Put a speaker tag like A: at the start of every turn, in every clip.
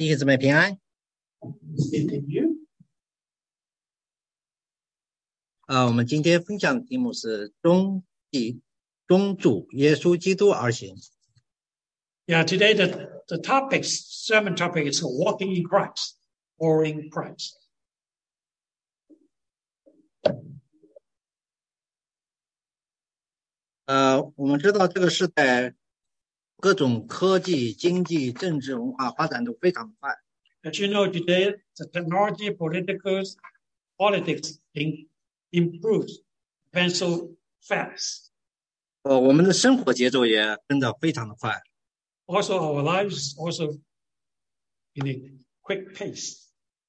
A: 弟兄姊妹平安。我们今天分享的题目是忠主耶稣基督而行。
B: Yeah, today the sermon topic is walking in Christ, following Christ.
A: 我们知道这个时代各种科技、经济、政治、文化发展都非常快。
B: As you know, today the technology, politics improves so fast.
A: 我们的生活节奏也跟得非常的快。
B: Also, our lives also in a quick pace.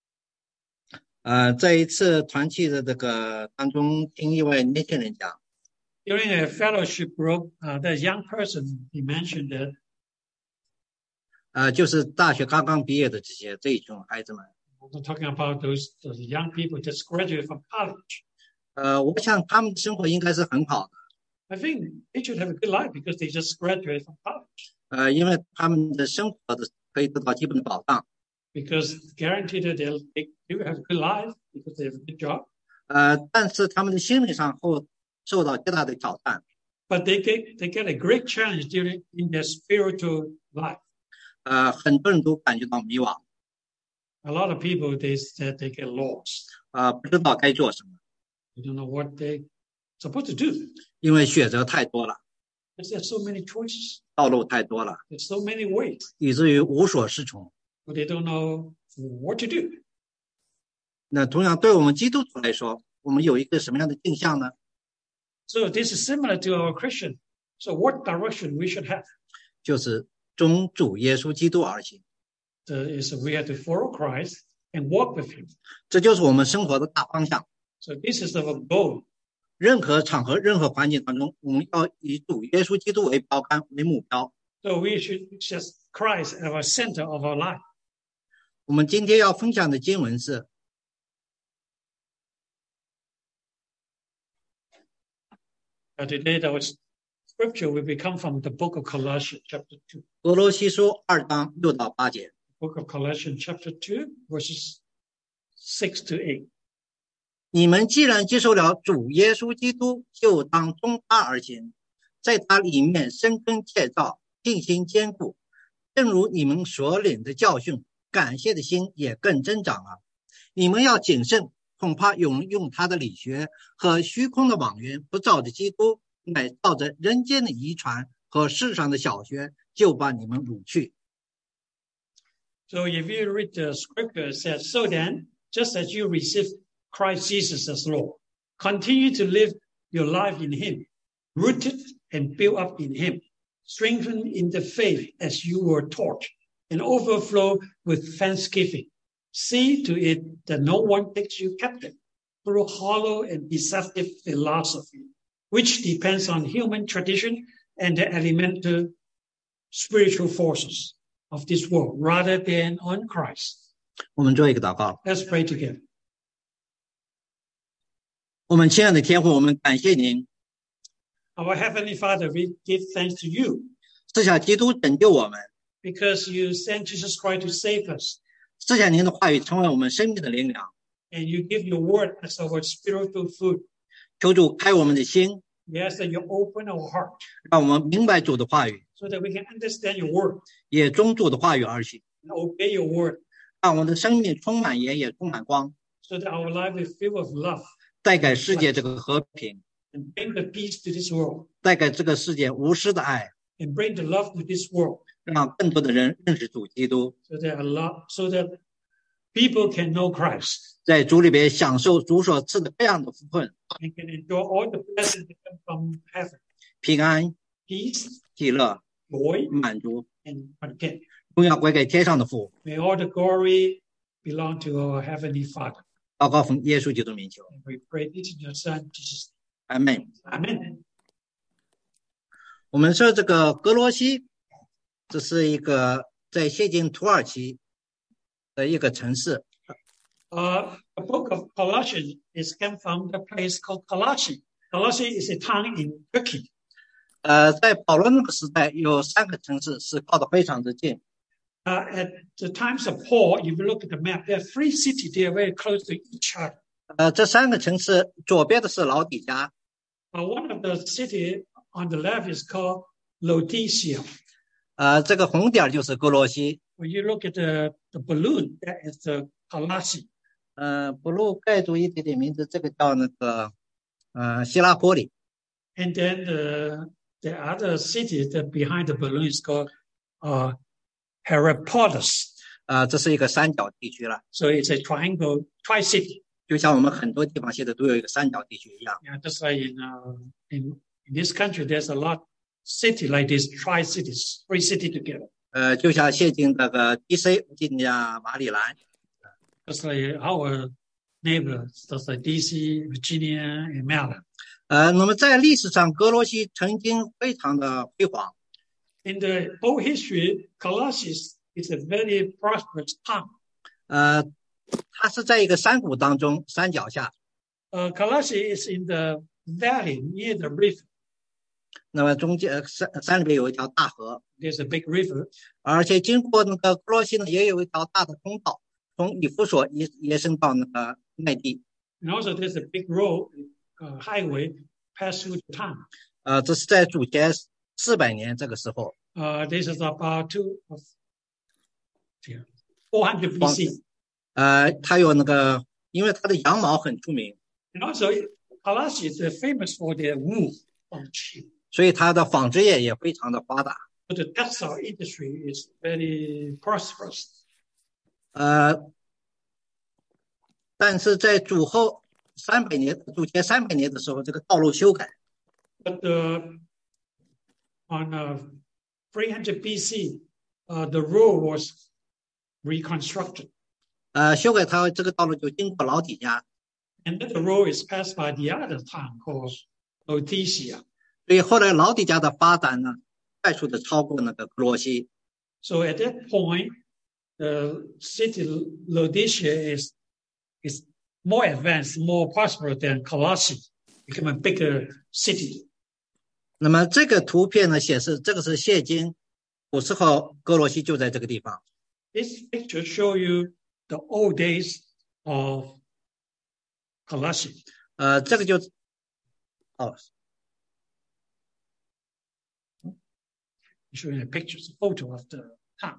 A: 在一次团契的这个当中，听一位年轻人讲。
B: During a fellowship group, the young person, he mentioned that.
A: 就是大学刚刚毕业的这一种孩子们。
B: I'm talking about those young people just graduated from college.
A: 我想他们的生活应该是很好的。
B: I think they should have a good life because they just graduated from college.
A: 因为他们的生活可以得到基本的保障。
B: Because guaranteed that they do have a good life because they have a good job.
A: 但是他们的心理上会受到极大的挑战。
B: But they get a great challenge in their spiritual life.
A: 很多人都感觉到迷惘。
B: A lot of people they said they get lost.
A: 不知道该做什么。
B: They don't know what they're supposed to do.
A: 因为选择太多了。
B: There's so many choices.
A: 道路太多了。
B: There's so many ways.
A: 以至于无所适从。
B: But they don't know what to do.
A: 那同样对我们基督徒来说，我们有一个什么样的定向呢？
B: So this is similar to our Christian. So what direction we should have?
A: 就是忠主耶稣基督而行。
B: Is we have to follow Christ and walk with Him.
A: 这就是我们生活的大方向。
B: So this is our goal.
A: 任何场合、任何环境当中，我们要以主耶稣基督为标杆、为目标。
B: So we should just Christ as our center of our life.
A: 我们今天要分享的经文是
B: today our scripture will come from the book of Colossians chapter 2.
A: 歌罗西书2章6到8节。
B: Book of Colossians chapter 2 verses 6 to 8.
A: 你们既然接受了主耶稣基督，就当忠他而行，在他里面深耕建造，信心坚固。正如你们所领的教训，感谢的心也更增长了。你们要谨慎，恐怕有人用他的理学和虚空的妄言，不照着基督，乃照着人间的遗传和世上的小学，就把你们掳去。
B: So if you read the scripture, it says, so then, just as you receive Christ Jesus as Lord, continue to live your life in Him, rooted and built up in Him, strengthened in the faith as you were taught, and overflow with thanksgiving. See to it that no one takes you captive through hollow and deceptive philosophy, which depends on human tradition and the elemental spiritual forces of this world, rather than on Christ.
A: 我们做一个祷告。
B: Let's pray together.
A: 我们亲爱的天父，我们感谢您。
B: Our Heavenly Father, we give thanks to you.
A: 赐下基督拯救我们。
B: Because you sent Jesus Christ to save us.
A: 赐下您的话语成为我们生命的灵粮。
B: And you give your word as our spiritual food.
A: 求主开我们的心。
B: We ask that you open our heart.
A: 让我们明白主的话语。
B: So that we can understand your word.
A: 也忠主的话语而行。
B: And obey your word.
A: 让我们的生命充满盐，也充满光。
B: So that our life is filled with love.
A: 带给世界这个和平。
B: And bring the peace to this world.
A: 带给这个世界无私的爱。
B: And bring the love to this world.
A: 让更多的人认识主基督。
B: So that people can know Christ.
A: 在主里边享受主所赐的各样的福分。
B: And can enjoy all the blessings that come from heaven.
A: 平安、
B: Peace,
A: 喜乐、
B: joy,
A: 满足。
B: and content.
A: 荣耀归给天上的父。
B: May all the glory belong to our Heavenly Father.
A: 祷告奉耶稣基督名求。
B: And we pray this in your Son, Jesus.
A: 阿们。
B: Amen.
A: 我们说这个格罗西，这是一个在现今土耳其的一个城市。
B: The book of Colossians is come from the place called Colossae. Colossae is a town in Turkey.
A: 在保罗那个时代，有3个城市是靠得非常的近。
B: At the times of Paul, if you look at the map, there are 3 cities. They are very close to each other.
A: 这3个城市，左边的是老底嘉。
B: One of the city on the left is called Laodicea.
A: 这个红点就是哥罗西。
B: When you look at the balloon, that is the Colossae.
A: blue 盖住一点点名字，这个叫那个希拉波里。
B: And then the other city that behind the balloon is called Hierapolis.
A: 这是一个三角地区了。
B: So it's a triangle, tri-city.
A: 就像我们很多地方现在都有一个三角地区一样。
B: Yeah, just like in this country, there's a lot city like this, tri-cities, 3 cities together.
A: 就像现今那个 DC 维吉尼亚、马里兰。
B: Just like our neighbors, just like DC, Virginia, and Maryland.
A: 那么在历史上，哥罗西曾经非常的辉煌。
B: In the old history, Colossae is a very prosperous town.
A: 它是在一个山谷当中，山脚下。
B: Colossae is in the valley near the river.
A: 那么中间山里面有一条大河。
B: There's a big river.
A: 而且经过那个哥罗西呢，也有一条大的通道，从以弗所延伸到那个内地。
B: And also there's a big road, highway, pass through the town.
A: 这是在主前400年这个时候。
B: This is about 400 BC.
A: 它有那个，因为它的羊毛很出名。
B: And also, Colossae is famous for their wool from sheep.
A: 所以它的纺织业也非常的发达。
B: But the textile industry is very prosperous.
A: 但是在主前300年的时候，这个道路修改。
B: But on 300 BC, the road was reconstructed.
A: 修改它这个道路就经过老底嘉。
B: And then the road is passed by the other town called Laodicea.
A: 所以後來老底嘉的發展呢，快速的超過那個哥羅西。
B: So at that point, the city Laodicea is more advanced, more prosperous than Colossae, become a bigger city.
A: 那麼這個圖片呢顯示，這個是現今古時候哥羅西就在這個地方。
B: This picture shows you the old days of Colossae.
A: 這個就
B: showing a picture, a photo of the town.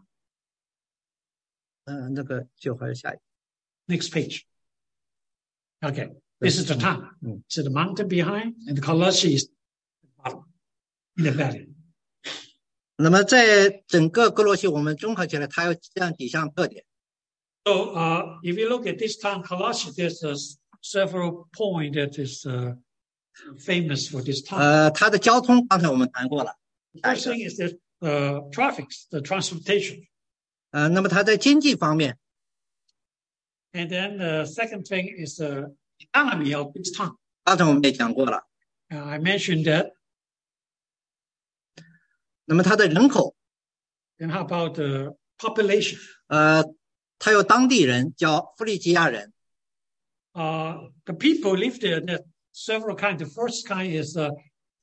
A: 那個就還是下一個。
B: Next page. Okay, this is the town. So the mountain behind, and the Colossae is in the valley.
A: 那麼在整個哥羅西，我們綜合起來，它有這樣幾項特點。
B: So, if you look at this town, Colossae, there's several points that is famous for this town.
A: 它的交通剛才我們談過了。
B: First thing is the traffic, the transportation.
A: 那麼它在經濟方面。
B: And then the second thing is the economy of this town.
A: 剛才我們也講過了。
B: I mentioned that.
A: 那麼它的人口。
B: And how about the population?
A: 它有當地人叫弗利基亞人。
B: The people live there. There are several kinds. The first kind is what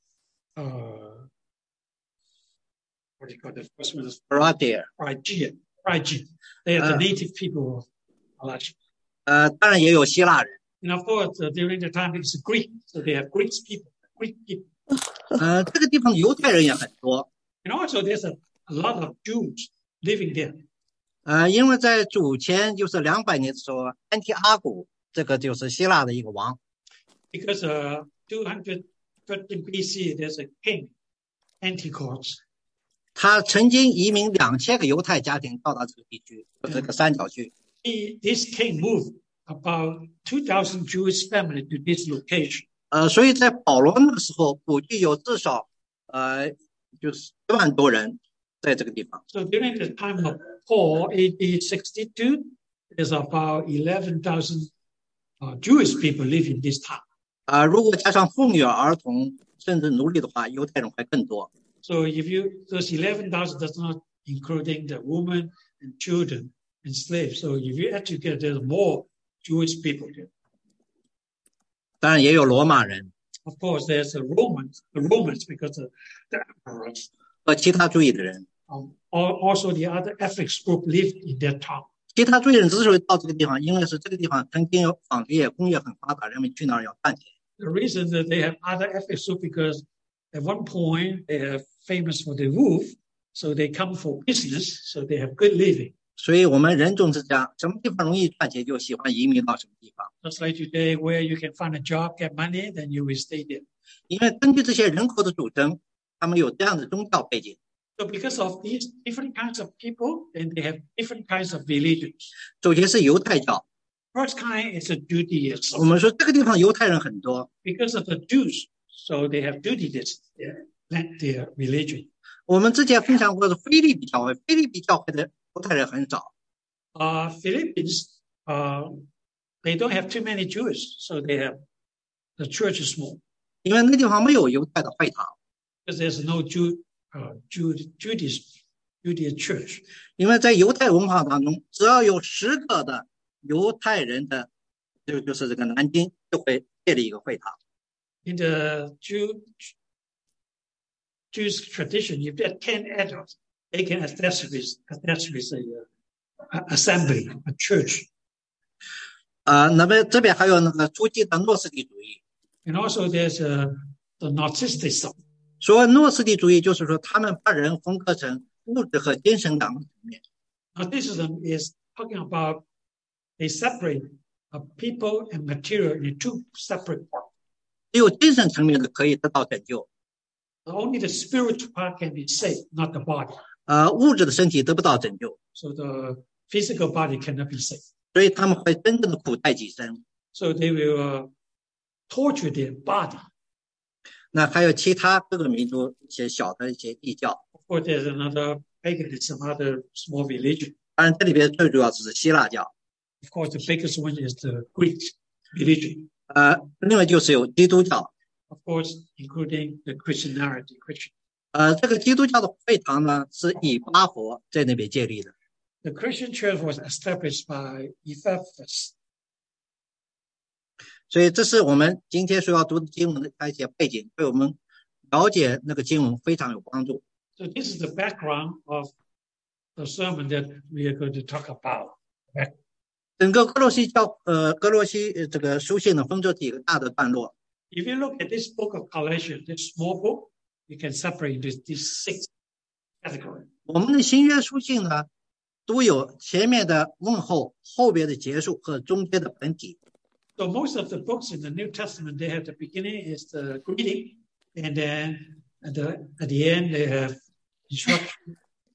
B: do you call the first one? Phrygia. They are the native people of Colossae.
A: 当然也有希腊人。
B: And of course, during the time it's Greek, so they have Greek people.
A: 这个地方犹太人也很多。
B: And also there's a lot of Jews living there.
A: 因为在主前就是200年的时候，安提阿古这个就是希腊的一个王。
B: Because 213 BC, there's a king, Antiochus.
A: 他曾经移民2000个犹太家庭到达这个地区，这个三角区。
B: This king moved about 2,000 Jewish families to this location.
A: 所以在保罗那个时候，估计有至少就是1万多人在这个地方。
B: So during the time of Paul, AD 62, there's about 11,000 Jewish people live in this town.
A: 如果加上妇女儿童甚至奴隶的话，犹太人会更多。
B: So if those 11,000 does not including the women and children and slaves. So if you add together, there's more Jewish people there.
A: 当然也有罗马人。
B: Of course, there's the Romans because of the emperors.
A: 和其他族裔的人。
B: also the other ethnic group lived in that town.
A: 其他族裔人之所以到这个地方，因为是这个地方曾经有纺织业、工业很发达，人们去那儿要赚钱。
B: The reason that they have other ethnic group because at one point they are famous for the roof, so they come for business, so they have good living.
A: 所以我们人种是这样，什么地方容易赚钱，就喜欢移民到什么地方。
B: Just like today, where you can find a job, get money, then you will stay there.
A: 因为根据这些人口的组成，他们有这样的宗教背景。
B: So because of these different kinds of people, then they have different kinds of religions.
A: 首先是犹太教。
B: First kind is a Judaism.
A: 我们说这个地方犹太人很多。
B: Because of the Jews, so they have Judaism, their religion.
A: 我们之前分享过的腓立比教会，腓立比教会的犹太人很少。
B: Philippines, they don't have too many Jews, so they have the church is small.
A: 因为那地方没有犹太的会堂。
B: Because there's no Judean church.
A: 因为在犹太文化当中，只要有10个的犹太人的，就是这个南京就会建立一个会堂。
B: In the Jewish tradition, if there are 10 adults, they can establish an assembly, a church.
A: 那么这边还有那个初期的诺斯底主义。
B: And also there's the Gnosticism.
A: 所谓诺斯底主义，就是说他们把人分割成物质和精神两个层面。
B: Gnosticism is talking about they separate people and material in two separate parts.
A: 只有精神层面的可以得到拯救。
B: Only the spiritual part can be saved, not the body.
A: 物质的身体得不到拯救。
B: So the physical body cannot be saved.
A: 所以他们会真正的苦待己身。
B: So they will torture their body.
A: 那还有其他各个民族一些小的一些异教。
B: Of course, there's another paganism, other small religion.
A: 当然，这里边最主要是希腊教。
B: Of course, the biggest one is the Greek religion.
A: 另外就是有基督教。
B: Of course, including the Christianity, Christian.
A: 这个基督教的会堂呢，是以巴佛在那边建立的。
B: The Christian church was established by Epaphras.
A: 所以这是我们今天所要读的经文的一些背景，对我们了解那个经文非常有帮助。
B: So this is the background of the sermon that we are going to talk about.
A: 整个哥罗西这个书信呢，分作几个大的段落。
B: If you look at this book of Galatians, this small book, you can separate these 6 categories.
A: 我们的新约书信呢，都有前面的问候、后边的结束和中间的本体。
B: So most of the books in the New Testament, they have the beginning is the greeting, and then at the end they have instruction.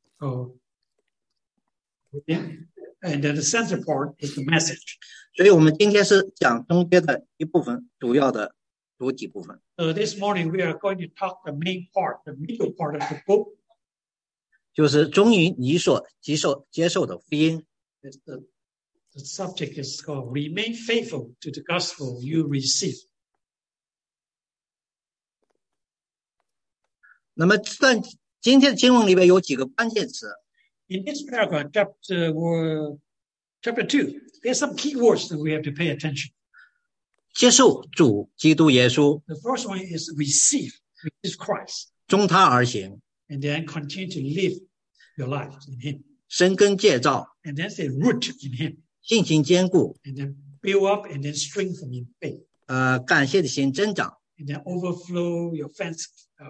B: And then the center part is the message.
A: 所以我们今天是讲中间的一部分，主要的主体部分。
B: So this morning we are going to talk the main part, the middle part of the book.
A: 就是忠于你所接受的福音。
B: The subject is called Remain Faithful to the Gospel You Receive.
A: 那么今天的经文里面有几个关键词。
B: In this paragraph, chapter 2, there's some key words that we have to pay attention.
A: 接受主基督耶稣。
B: The first one is receive Christ.
A: 忠他而行。
B: And then continue to live your life in Him.
A: 生根建造。
B: And then say root in Him.
A: 信心坚固。
B: And then build up and then strengthen in faith.
A: 感谢的心增长。
B: And then overflow your fence.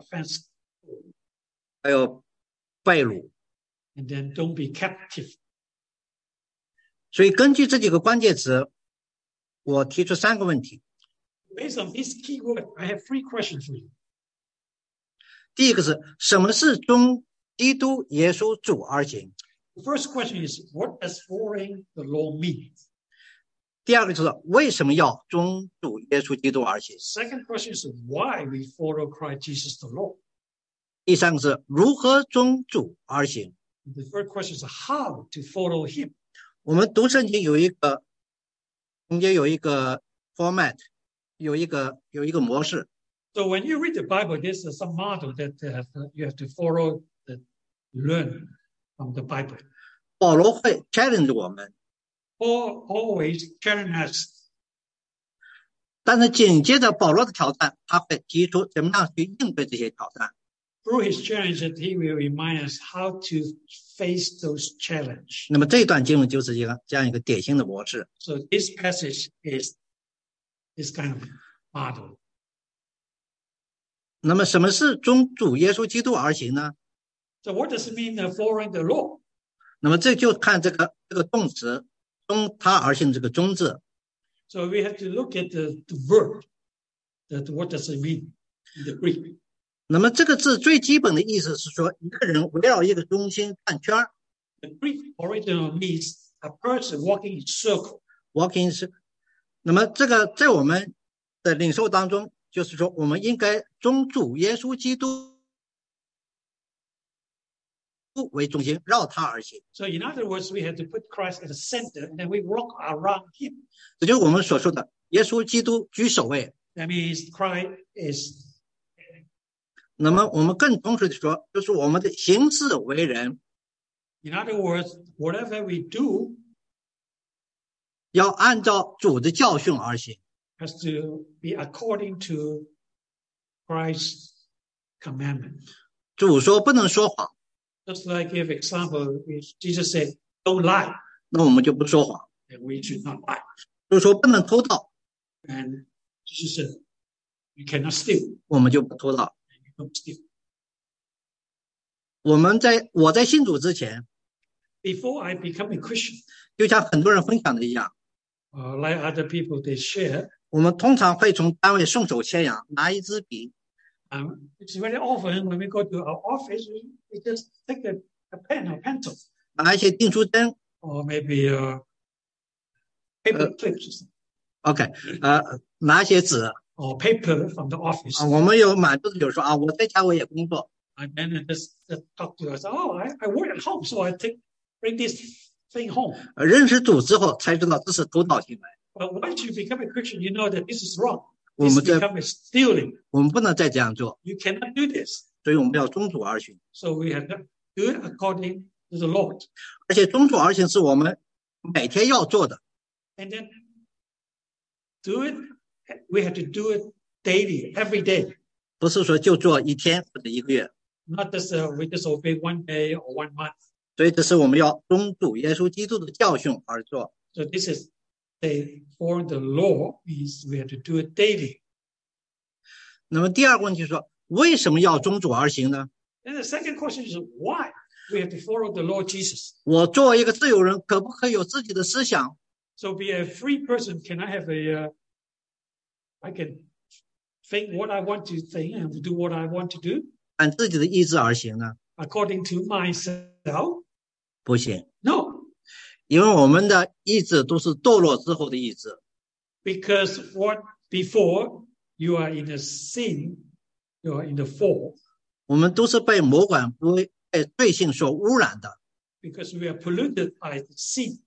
A: 还有被掳。
B: And then don't be captive.
A: 所以根据这几个关键词，我提出3个问题。
B: Based on these key words, I have 3 questions for you.
A: 第一个是什么是忠基督耶稣主而行？
B: The first question is, what does following the law mean?
A: 第二个就是为什么要忠主耶稣基督而行？
B: Second question is why we follow Christ Jesus the Lord.
A: 第三个是如何忠主而行？
B: The third question is how to follow Him.
A: 我们读圣经中间有一个 format， 有一个模式。
B: So when you read the Bible, there's some model that you have to follow, learn from the Bible.
A: 保罗会 challenge 我们，
B: Paul always challenge us.
A: 但是紧接着保罗的挑战，他会提出怎么样去应对这些挑战。
B: through his challenge, that he will remind us how to face those challenges.
A: 那么这段经文就是这样一个典型的模式。
B: So this passage is this kind of model.
A: 那么什么是忠主耶稣基督而行呢？
B: So what does it mean following the law?
A: 那么这就看这个动词忠他而行这个忠字。
B: So we have to look at the verb. That what does it mean in the Greek?
A: 那么这个字最基本的意思是说，一个人围绕一个中心转圈。
B: The Greek original means a person walking in circle.
A: Walking 是，那么这个在我们的领受当中，就是说我们应该忠主耶稣基督为中心，绕他而行。
B: So in other words, we have to put Christ at the center, and then we walk around him.
A: 这就是我们所说的耶稣基督居首位。
B: That means Christ is.
A: 那么我们更通俗的说，就是我们的行事为人
B: In other words, whatever we do
A: 要按照主的教训而行。
B: has to be according to Christ's commandment.
A: 主说不能说谎，
B: Just like if example, if Jesus said, "Don't lie,"
A: 那我们就不说谎。
B: then we should not lie.
A: 主说不能偷盗，
B: And Jesus said, "You cannot steal.
A: 我们就不偷盗。
B: You don't steal."
A: 我在信主之前，
B: Before I become a Christian,
A: 就像很多人分享的一样，
B: like other people, they share.
A: 我们通常会从单位送手牵羊，拿一支笔，
B: It's very often when we go to our office, we just take a pen or pencil,
A: 拿一些订书针
B: or maybe paper clips or something,
A: ，OK，拿一些纸
B: or paper from the office.
A: 我们有蛮多的有说我在家我也工作，
B: And then they just talk to us. Oh, I work at home, so I bring this thing home.
A: 认识主之后才知道这是偷盗行为，
B: But once you become a Christian, you know that this is wrong.
A: 我
B: This
A: 们在
B: becomes stealing.
A: 我们不能再这样做，
B: You cannot do this.
A: 所以我们要忠主而行。
B: So we have to do it according to the Lord.
A: 而且忠主而行是我们每天要做的，
B: And then do it. We have to do it daily, every day.
A: 不是说就做一天或者一个月。
B: Not just we just obey one day or 1 month.
A: 所以这是我们要忠主耶稣基督的教训而做。
B: So this is for the law means we have to do it daily.
A: 那么第二个问题是说，为什么要忠主而行呢？
B: And the second question is why we have to follow the Lord Jesus.
A: 我作为一个自由人，可不可以有自己的思想？
B: So be a free person. Can I have I can think what I want to think and do what I want to do
A: 按自己的意志而行呢？
B: according to myself?
A: 不行，
B: No,
A: 因为我们的意志都是堕落之后的意志。
B: because what before you are in the sin, you are in the fall,
A: 我们都是被魔鬼被罪性所污染的，
B: because we are polluted by the sin.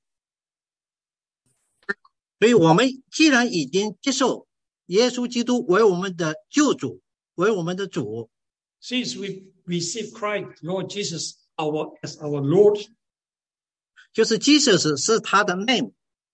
A: 所以我们既然已经接受耶稣基督为我们的救主，为我们的主，
B: Since we receive Christ, Lord Jesus, as our Lord,
A: 就是 Jesus 是他的 name，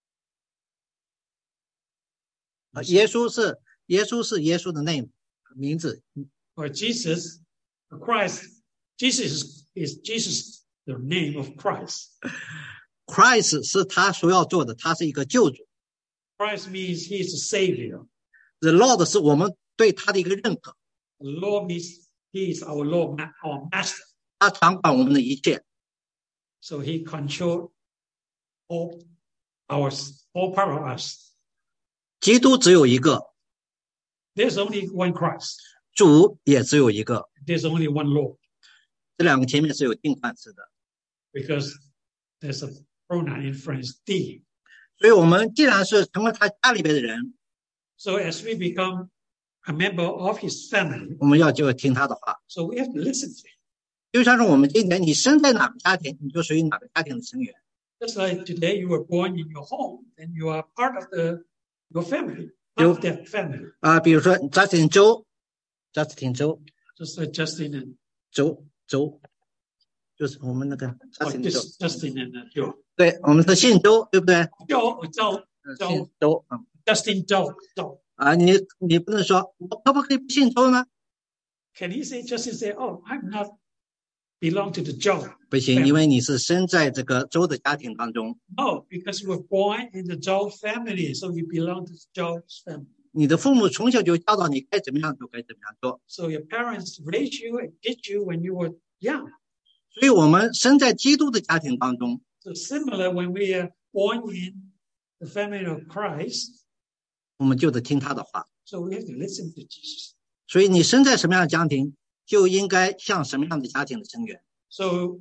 A: 耶稣是耶稣的 name 名字，
B: or Jesus, Christ, Jesus is Jesus, the name of Christ.
A: Christ 是他所要做的，他是一个救主。
B: Christ means he is the Savior.
A: The Lord 是我们对他的一个認可，
B: The Lord means he is our Lord, our Master.
A: 他掌管我们的一切。
B: So he controls all part of us.
A: 基督只有一个，
B: There's only one Christ.
A: 主也只有一个，
B: There's only one Lord,
A: 这两个前面是有定冠词的。
B: because there's a pronoun in French, "the."
A: 所以我们既然是成为他家里边的人，
B: So as we become a member of his family,
A: 我们就听他的话。
B: so we have to listen to him.
A: 就像是我们今天你生在哪个家庭，你就属于哪个家庭的成员。
B: Just like today you were born in your home, then you are part of your family, of that family.
A: 比如说 Justin 周
B: Just like Justin and
A: 周，就是我们那个 Justin 周，
B: Justin and Joe.
A: 对，我们是姓周，对不对？
B: Joe.
A: 姓周，
B: Justin Joe.
A: 你不能说我可不可以不姓周呢？
B: Can he say just say, "Oh, I'm not belong to the Joe"?
A: 不行，因为你是生在这个州的家庭当中，
B: No, because you were born in the Joe family, so you belong to the Joe's family.
A: 你的父母从小就教导你该怎么样做，该怎么样做。
B: So your parents raised you and did you when you were young.
A: 所以我们生在基督的家庭当中，
B: So similar, when we are born in the family of Christ,
A: 我们就得听他的话。
B: so we have to listen to Jesus.
A: 所以你生在什么样的家庭，就应该像什么样的家庭的成员。
B: So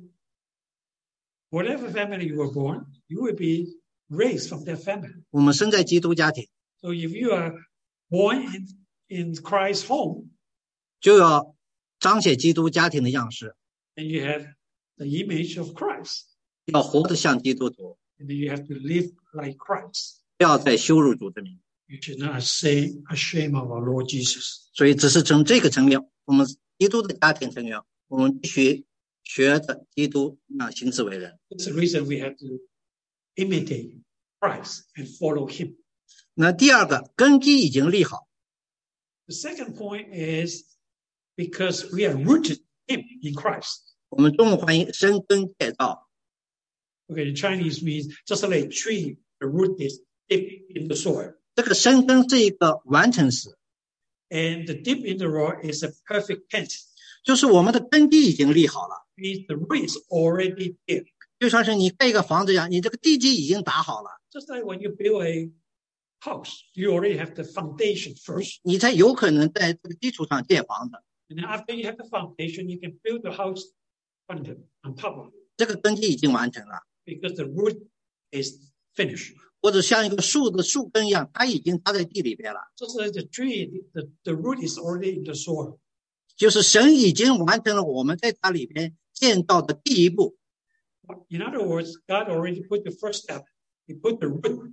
B: whatever family you were born, you will be raised from that family.
A: 我们生在基督家庭，
B: So if you are born in Christ's home,
A: 就要彰显基督家庭的样式，
B: then you have the image of Christ.
A: 要活得像基督徒，
B: And then you have to live like Christ.
A: 不要再羞辱主的名。
B: You should not say ashamed of our Lord Jesus.
A: 所以只是从这个层面，我们基督的家庭成员，我们必须学着基督那样行事为人。
B: That's the reason we have to imitate Christ and follow him.
A: 那第二个根基已经立好，
B: The second point is because we are rooted in Christ.
A: 我们中文翻译深耕建造。
B: Okay, in Chinese means just like a tree, the root is deep in the soil.
A: 这个深耕是一个完成时，
B: And the deep in the root is a perfect tense.
A: 就是我们的根基已经立好了，
B: Means the root is already deep.
A: 就像是你盖一个房子一样，你这个地基已经打好了，
B: Just like when you build a house, you already have the foundation first.
A: 你才有可能在这个基础上建房子。
B: And then after you have the foundation, you can build the house on top of it.
A: 这个根基已经完成了，
B: Because the root is finished.
A: 或者像一个树的树根一样，它已经插在地里边了。
B: Just like the tree, the root is already in the soil.
A: 就是神已经完成了我们在它里边建造的第一步，
B: In other words, God already put the first step. He put the root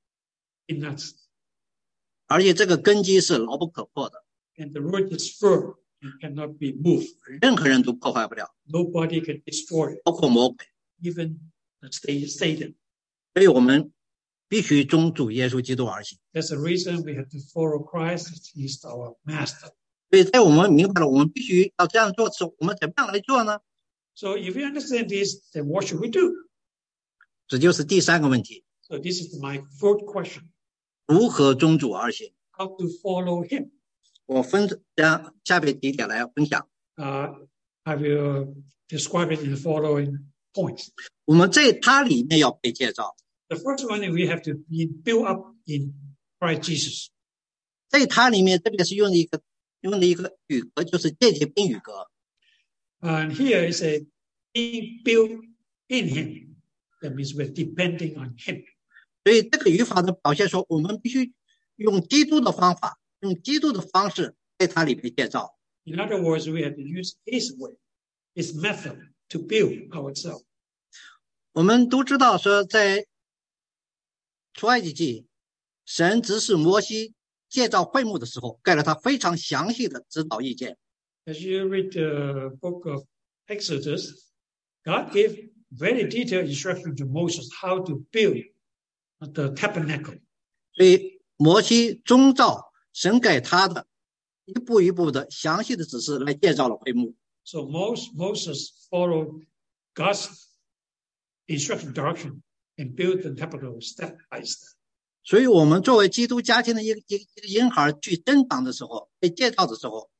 B: in us.
A: 而且这个根基是牢不可破的，
B: And the root is firm and cannot be moved.
A: 任何人都破坏不了，
B: Nobody can destroy it,
A: 包括魔鬼。
B: even Satan.
A: 所以我们必须忠主耶稣基督而行。
B: That's the reason we have to follow Christ. He's our master.
A: 所以在我们明白了我们必须要这样做的时候，我们怎么样来做呢？
B: So if you understand this, then what should we do?
A: 这就是第三个问题，
B: So this is my fourth question.
A: 如何忠主而行？
B: How to follow him?
A: 我将下面几点来分享。
B: I will describe it in the following points.
A: 我们在它里面要被建造，
B: The first one is we have to be built up in Christ Jesus.
A: 在它里面，特别是用的一个语格，就是间接宾语格。
B: And here is a being built in him. That means we're depending on him.
A: 所以这个语法的表现说，我们必须用基督的方法，用基督的方式在它里面建造。
B: In other words, we have to use his way, his method to build ourselves.
A: 我们都知道说，在出埃及记，神指示摩西建造会幕的时候，给了他非常详细的指导意见。
B: As you read the book of Exodus, God gave very detailed instruction to Moses how to build the tabernacle.
A: 所以摩西遵照神给他的一步一步的详细的指示来建造了会幕。
B: So Moses followed God's instruction direction and built the tabernacle step by step.
A: 所以我们作为基督家庭的一个婴孩去增长的时候，被建造的时候，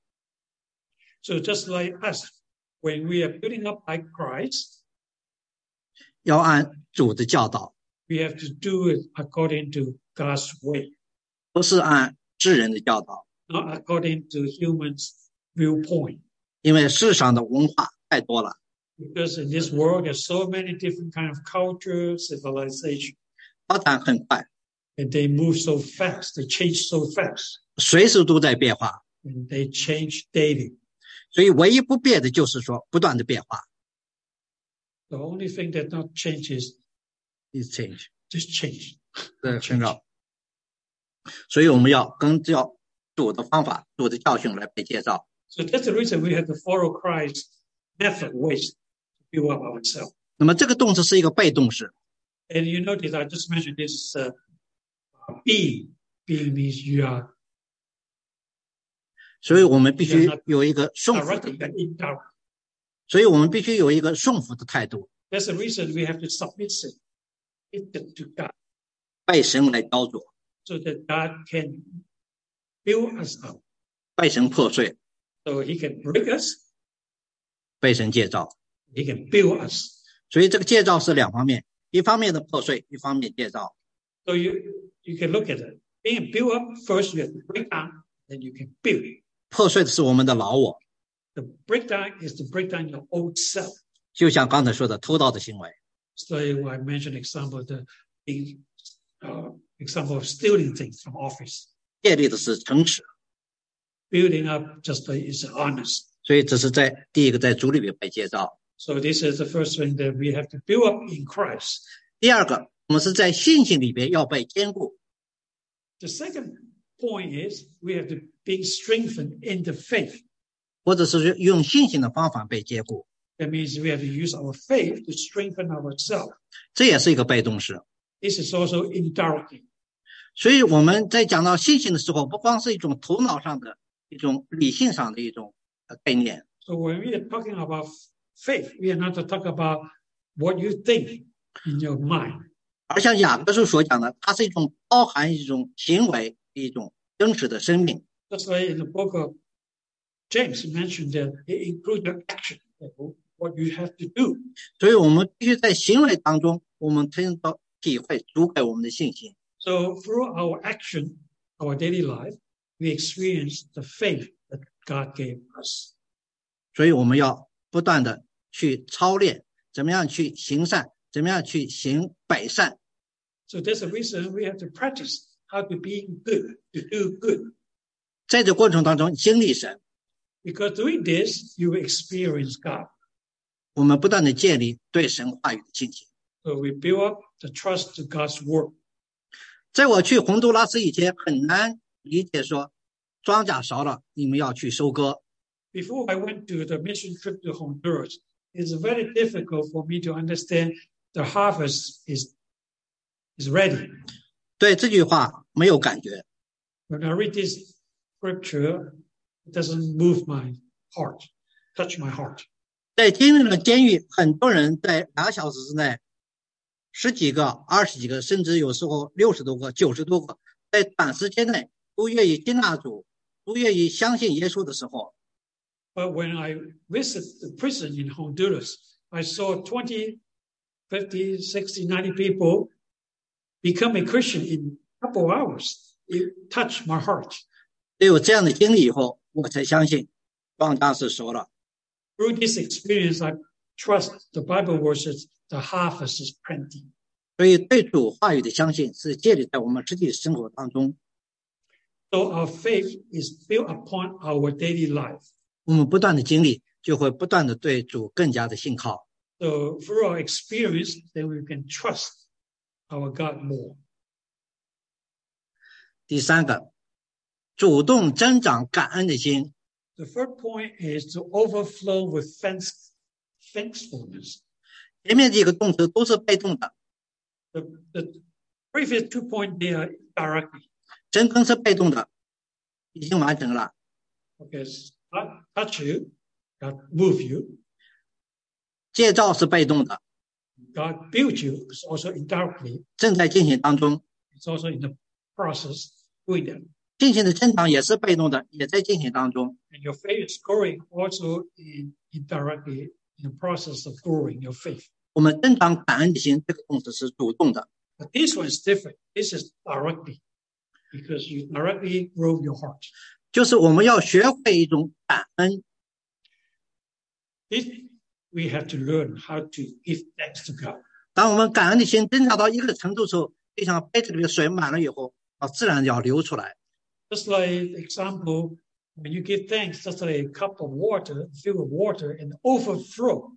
B: So just like us, when we are building up like Christ,
A: 要按主的教导，
B: we have to do it according to God's way,
A: 不是按智人的教导，
B: not according to humans' viewpoint.
A: 因为世上的文化太多了，
B: Because in this world, there's so many different kind of culture, civilization,
A: 发展很快，
B: and they move so fast. They change so fast,
A: 随时都在变化。
B: and they change daily.
A: 所以唯一不变的就是说不断的变化
B: The only thing that not changes
A: ，is change，
B: just change.
A: 很绕。所以我们要跟照主的方法、主的教训来被建造。
B: So that's the reason we have to follow Christ's method, ways to build up ourselves.
A: 那么这个动词是一个被动式，
B: And you notice I just mentioned this being. Being means you are
A: 所以我们必须有一个顺服
B: directly but indirectly.
A: 所以我们必须有一个顺服的态度，
B: That's the reason we have to submit it to God
A: 拜神来雕琢，
B: so that God can build us up.
A: 拜神破碎，
B: So he can break us,
A: 拜神建造。
B: he can build us.
A: 所以这个建造是两方面，一方面的破碎，一方面建造。
B: So you can look at it. Being built up, first you have to break down, then you can build.
A: 破碎的是我们的老我，
B: The breakdown is to break down your old self.
A: 就像刚才说的偷盗的行为，
B: So I mentioned example example of stealing things from office.
A: 建立的是诚实，
B: Building up just is honest.
A: 所以这是在第一个在主里面被建造。
B: So this is the first thing that we have to build up in Christ.
A: 第二个，我们是在信心里边要被坚固。
B: The second point is we have to be strengthened in the faith.
A: 或者是用信心的方法被坚固，
B: That means we have to use our faith to strengthen ourselves.
A: 这也是一个被动式。
B: This is also indirectly.
A: 所以我们在讲到信心的时候，不光是一种头脑上的一种理性上的一种概念，
B: So when we are talking about faith, we are not to talk about what you think in your mind.
A: 而像雅各书所讲的，它是一种包含一种行为，一种真实的生命。
B: That's why in the book of James mentioned that it includes your action, what you have to do.
A: 所以我们必须在行为当中，我们才能够体会主给我们的信心。
B: So through our action, our daily life, we experience the faith that God gave us.
A: 所以我们要不断的去操练，怎么样去行善，怎么样去行百善。
B: So that's the reason we have to practice how to be good, to do good.
A: 在这过程当中经历神，
B: Because doing this, you will experience God.
A: 我们不断的建立对神话语的信心。
B: So we build up the trust to God's word.
A: 在我去洪都拉斯以前，很难理解说庄稼熟了，你们要去收割。
B: Before I went to the mission trip to Honduras, it's very difficult for me to understand the harvest is ready.
A: 对这句话没有感觉，
B: When I read this scripture, it doesn't move my heart, touch my heart.
A: 在今日的监狱，很多人在2个小时之内，10几个、20几个，甚至有时候60多个、90多个，在短时间内都愿意接纳主，都愿意相信耶稣的时候，
B: But when I visited the prison in Honduras, I saw 20, 50, 60, 90 people become a Christian in a couple of hours. It touched my heart.
A: 只有这样的经历以后，我才相信庄稼是熟了。
B: Through this experience, I trust the Bible verses, the harvest is plenty.
A: 所以对主话语的相信是建立在我们实际生活当中，
B: So our faith is built upon our daily life.
A: 我们不断的经历，就会不断的对主更加的信靠。
B: So through our experience, then we can trust our God more.
A: 第三个，主动增长感恩的心。
B: The third point is to overflow with thankfulness.
A: 前面几个动词都是被动的，
B: The previous 2 points, they are directly.
A: 真更是被动的，已经完成了。
B: Okay, God touch you, God move you,
A: 建造是被动的，
B: God build you is also indirectly.
A: 正在进行当中。
B: It's also in the process doing that.
A: 信心的增长也是被动的，也在进行当中。
B: And your faith is growing also indirectly in the process of growing your faith.
A: 我们增长感恩的心，这个动词是主动的。
B: But this one is different. This is directly because you directly grow your heart.
A: 就是我们要学会一种感恩。
B: This we have to learn how to give thanks to God.
A: 当我们感恩的心增长到一个程度的时候，就像杯子里的水满了以后，自然要流出来。
B: Just like example, when you give thanks, just like a cup of water, fill with water and overflow.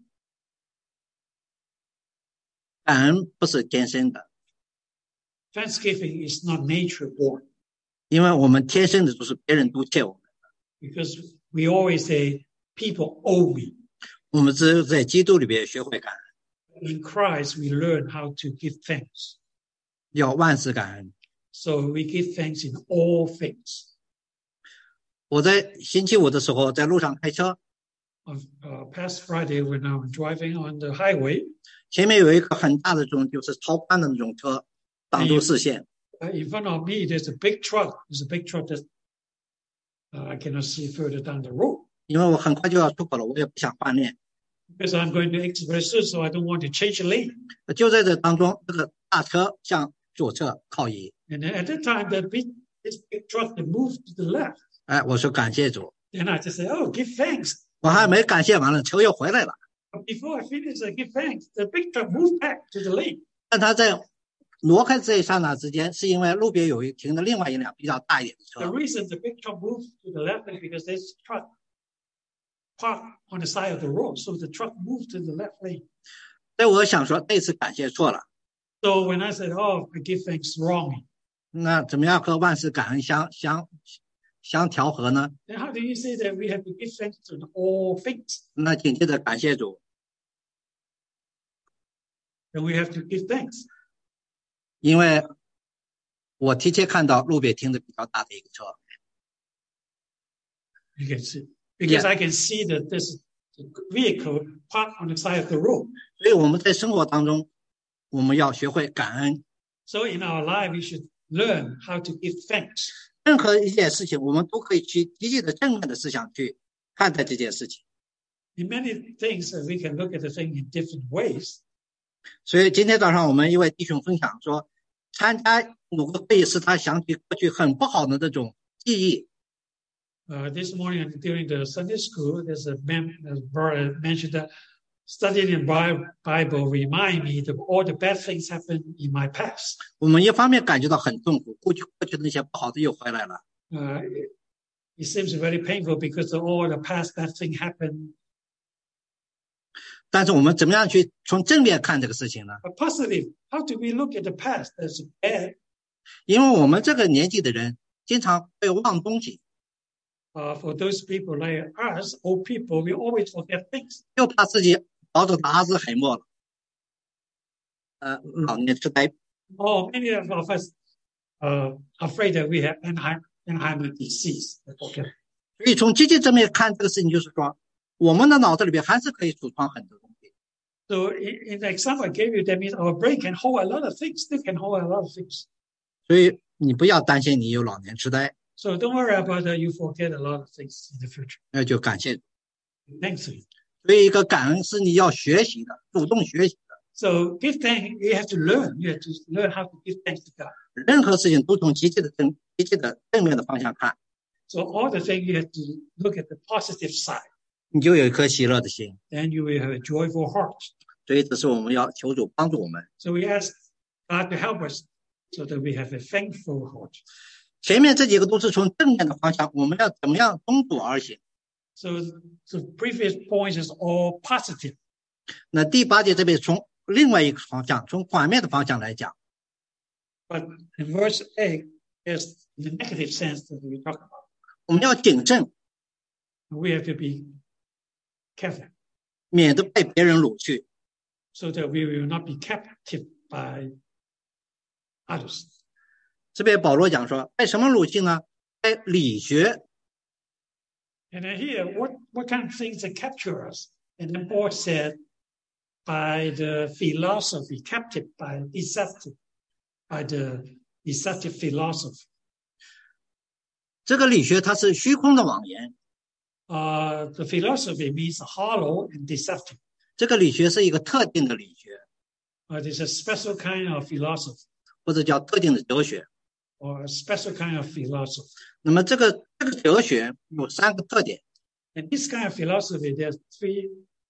A: 感恩不是天生的，
B: Thanksgiving is not nature born
A: 因为我们天生的就是别人都欠我们，
B: because we always say people owe me.
A: 我们只有在基督里边学会感恩，
B: In Christ, we learn how to give thanks.
A: 要万事感恩。
B: So we give thanks in all things.
A: 我在星期五的时候在路上开车，
B: past Friday when I'm driving on the highway,
A: 前面有一个很大的这种就是超宽的那种车挡住视线，
B: in front of me there's a big truck. There's a big truck that I cannot see further down the road.
A: 因为我很快就要出口了，我也不想换链。
B: Because I'm going to exit very soon, so I don't want to change the lane.
A: 就在这当中，这个大车向左侧靠移，
B: And then at that time, this big truck that moved to the left.
A: 我说感谢主，
B: And I just say, oh, give thanks.
A: 我还没感谢完了，车又回来了。
B: But before I finish, I give thanks. The big truck moved back to the lane.
A: 但他在挪开这一刹那之间，是因为路边有停的另外一辆比较大一点的
B: The
A: 车，
B: reason the big truck moved to the left is because this truck parked on the side of the road. So the truck moved to the left lane.
A: 所以我想说那次感谢错了，
B: So when I said, oh, I give thanks wrong,
A: 那怎么样和万事感恩相调和呢？
B: then how do you say that we have to give thanks to all things?
A: 那紧接着感谢主，
B: Then we have to give thanks.
A: 因为我提前看到路边停的比较大的一个车，
B: You can see. Because I can see that this vehicle parked on the side of the road.
A: 所以我们在生活当中，我们要学会感恩。
B: So in our life, we should learn how to give thanks.
A: 任何一件事情，我们都可以去积极的正面的思想去看待这件事情。
B: In many things, we can look at the thing in different ways.
A: 所以今天早上我们一位弟兄分享说，参加某个会议使他想起过去很不好的这种记忆。
B: This morning during the Sunday school, there's a brother mentioned that studying the Bible remind me of all the bad things happened in my past.
A: 我们一方面感觉到很痛苦，过去的那些不好的又回来了。
B: It seems very painful because of all the past bad things happened.
A: 但是我们怎么样去从正面看这个事情呢？
B: But positive, how do we look at the past as bad?
A: 因为我们这个年纪的人经常会忘东西，
B: For those people like us, old people, we always forget things.
A: 又怕自己熬着阿兹海默了，老年痴呆。
B: Oh, many of us are afraid that we have Alzheimer's disease. Okay.
A: 所以从积极正面看这个事情，就是说我们的脑子里边还是可以储藏很多东西。
B: So in the example I gave you, that means our brain can hold a lot of things, still can hold a lot of things.
A: 所以你不要担心你有老年痴呆，
B: So don't worry about that. You forget a lot of things in the future.
A: 那就感谢。
B: Thanks to you.
A: 所以一个感恩是你要学习的，主动学习的。
B: So give thanks. You have to learn. You have to learn how to give thanks to God.
A: 任何事情都从积极的正面的方向看，
B: So all the things you have to look at the positive side.
A: 你就有一颗喜乐的心。
B: Then you will have a joyful heart.
A: 所以这是我们要求主帮助我们。
B: So we ask God to help us so that we have a thankful heart.
A: 前面这几个都是从正面的方向，我们要怎么样从左而行？
B: So previous points is all positive.
A: 那第8节这边从另外一个方向，从反面的方向来讲。
B: But in verse 8 is the negative sense that we talk about.
A: 我们要谨慎，
B: We have to be careful
A: 免得被别人掳去。
B: so that we will not be captive by others.
A: 这边保罗讲说，被什么掳去呢？被理学。
B: And then here, what kind of things that capture us? And then Paul said, by the philosophy, captive by the deceptive philosophy.
A: 这个理学它是虚空的谎言，
B: The philosophy means hollow and deceptive.
A: 这个理学是一个特定的理学，
B: It's a special kind of philosophy
A: 或者叫特定的哲学。
B: or a special kind of philosophy.
A: 那么这个哲学有3个特点，
B: And this kind of philosophy, there's three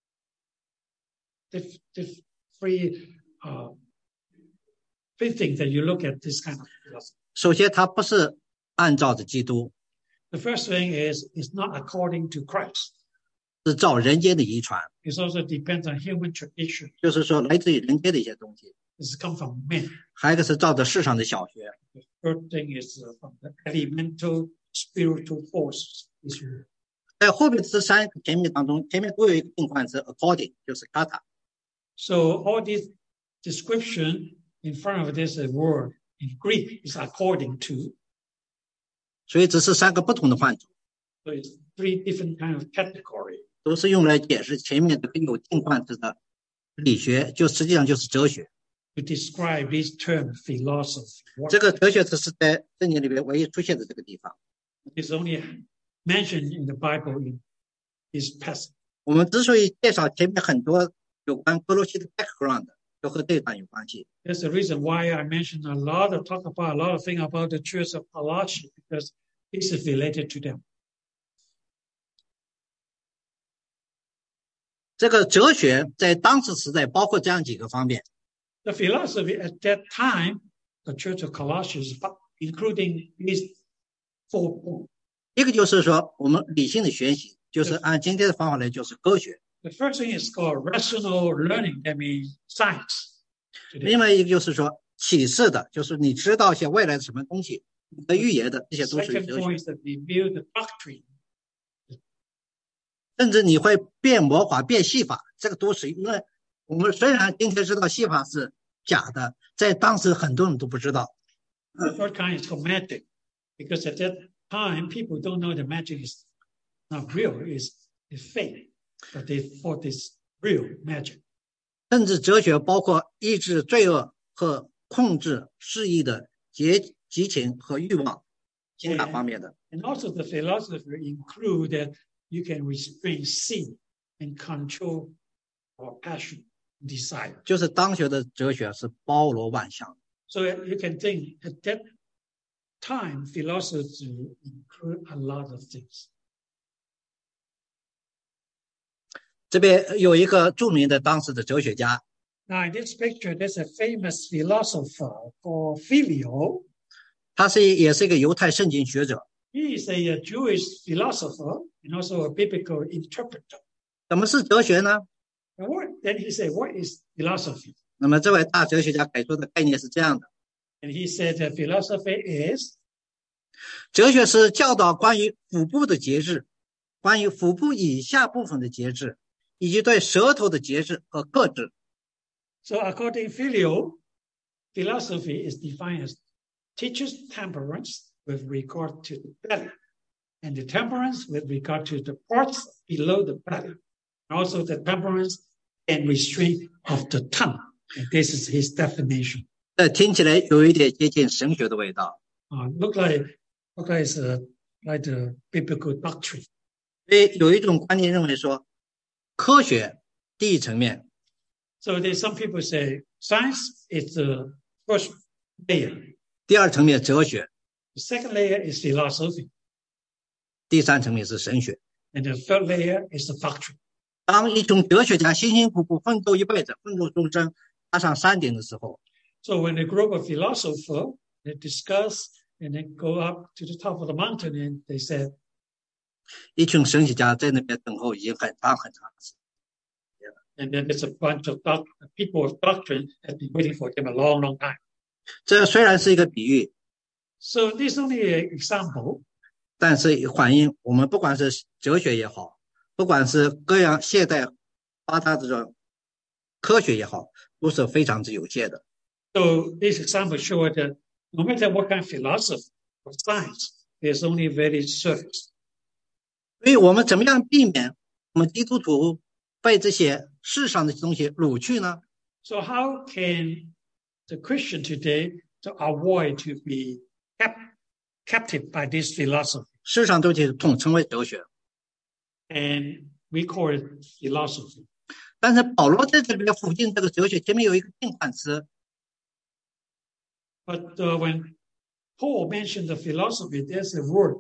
B: things that you look at this kind of philosophy.
A: 首先它不是按照着基督，
B: The first thing is it's not according to Christ.
A: 是照人间的遗传，
B: It also depends on human tradition.
A: 就是说来自于人间的一些东西。
B: It's come from men.
A: 还有一个是照着世上的小学，
B: The third thing is from the elemental spiritual forces.
A: 在后面这3个前面当中，前面都有一个并冠词 according， 就是 kata。
B: So all this description in front of this word in Greek is according to.
A: 所以这是3个不同的范畴。
B: So it's 3 different kind of category.
A: 都是用来解释前面这个有定冠词的理学，就实际上就是哲学。
B: To describe this term philosophy.
A: 这个哲学词是在圣经里面唯一出现的这个地方。
B: It's only mentioned in the Bible in this passage.
A: 我们之所以介绍前面很多有关哥罗西的 background， 就和这段有关系。
B: That's the reason why I mentioned talk about a lot of things about the church of Colossae, because this is related to them.
A: 这个哲学在当时时代包括这样几个方面。
B: The philosophy at that time, the church of Colossae, including these 4 points.
A: 一个就是说我们理性的学习，就是按今天的方法来就是科学。
B: The first thing is called rational learning, that means science.
A: 另外一个就是说启示的，就是你知道一些未来的什么东西，你的预言的，这些都是
B: Second
A: 哲
B: point
A: 学。
B: is that reveal the doctrine.
A: 甚至你会变魔法、变戏法，这个都是因为我们虽然今天知道戏法是假的，在当时很多人都不知道。
B: The third kind is called magic, because at that time people don't know the magic is not real, it's fake, but they thought it's real magic.
A: 甚至哲学包括抑制罪恶和控制肆意的激情和欲望，情感方面的。
B: And also the philosophy include that you can restrain sin and control our passion, desire.
A: 就是当学的哲学是包罗万象。
B: So you can think at that time, philosophy include a lot of things.
A: 这边有一个著名的当时的哲学家，
B: Now in this picture, there's a famous philosopher called Philo.
A: 他也是一个犹太圣经学者。
B: He is a Jewish philosopher and also a biblical interpreter.
A: 什么是哲学呢？
B: Then he said, what is philosophy?
A: 那么这位大哲学家给出的概念是这样的：
B: And he said that philosophy is
A: 哲学是教导关于腹部的节制，关于腹部以下部分的节制，以及对舌头的节制和克制。
B: So according to Philo, philosophy is defined as teaches temperance with regard to the belly, and the temperance with regard to the parts below the belly, and also the temperance and restraint of the tongue. And this is his definition.
A: 听起来有一点接近神学的味道。
B: Look like it's like the biblical doctrine.
A: 所以有一种观念认为说，科学第一层面，
B: So there's some people say science is the first layer.
A: 第二层面哲学，
B: The second layer is philosophy.
A: 第三层面是神学。
B: And the third layer is the doctrine.
A: 当一种哲学家辛辛苦苦奋斗一辈子，奋斗终生，爬上山顶的时候，
B: So when a group of philosophers, they discuss and then go up to the top of the mountain and they said,
A: 一群神学家在那边等候已经很长很长时间。
B: and then there's a bunch of people of doctrine have been waiting for them a long, long time.
A: 这虽然是一个比喻，
B: So this is only an example,
A: 但是反映我们不管是哲学也好，不管是各样现代发达这种科学也好，都是非常之有限的。
B: So this example shows that no matter what kind of philosophy or science, there's only very surface.
A: 所以我们怎么样避免我们基督徒被这些世上的东西掳去呢？
B: So how can the Christian today to avoid to be captive by this philosophy?
A: 世上东西统称为哲学，
B: And we call it philosophy.
A: 但是保罗在这里面否定这个哲学，前面有一个定冠词，
B: But when Paul mentioned the philosophy, there's a word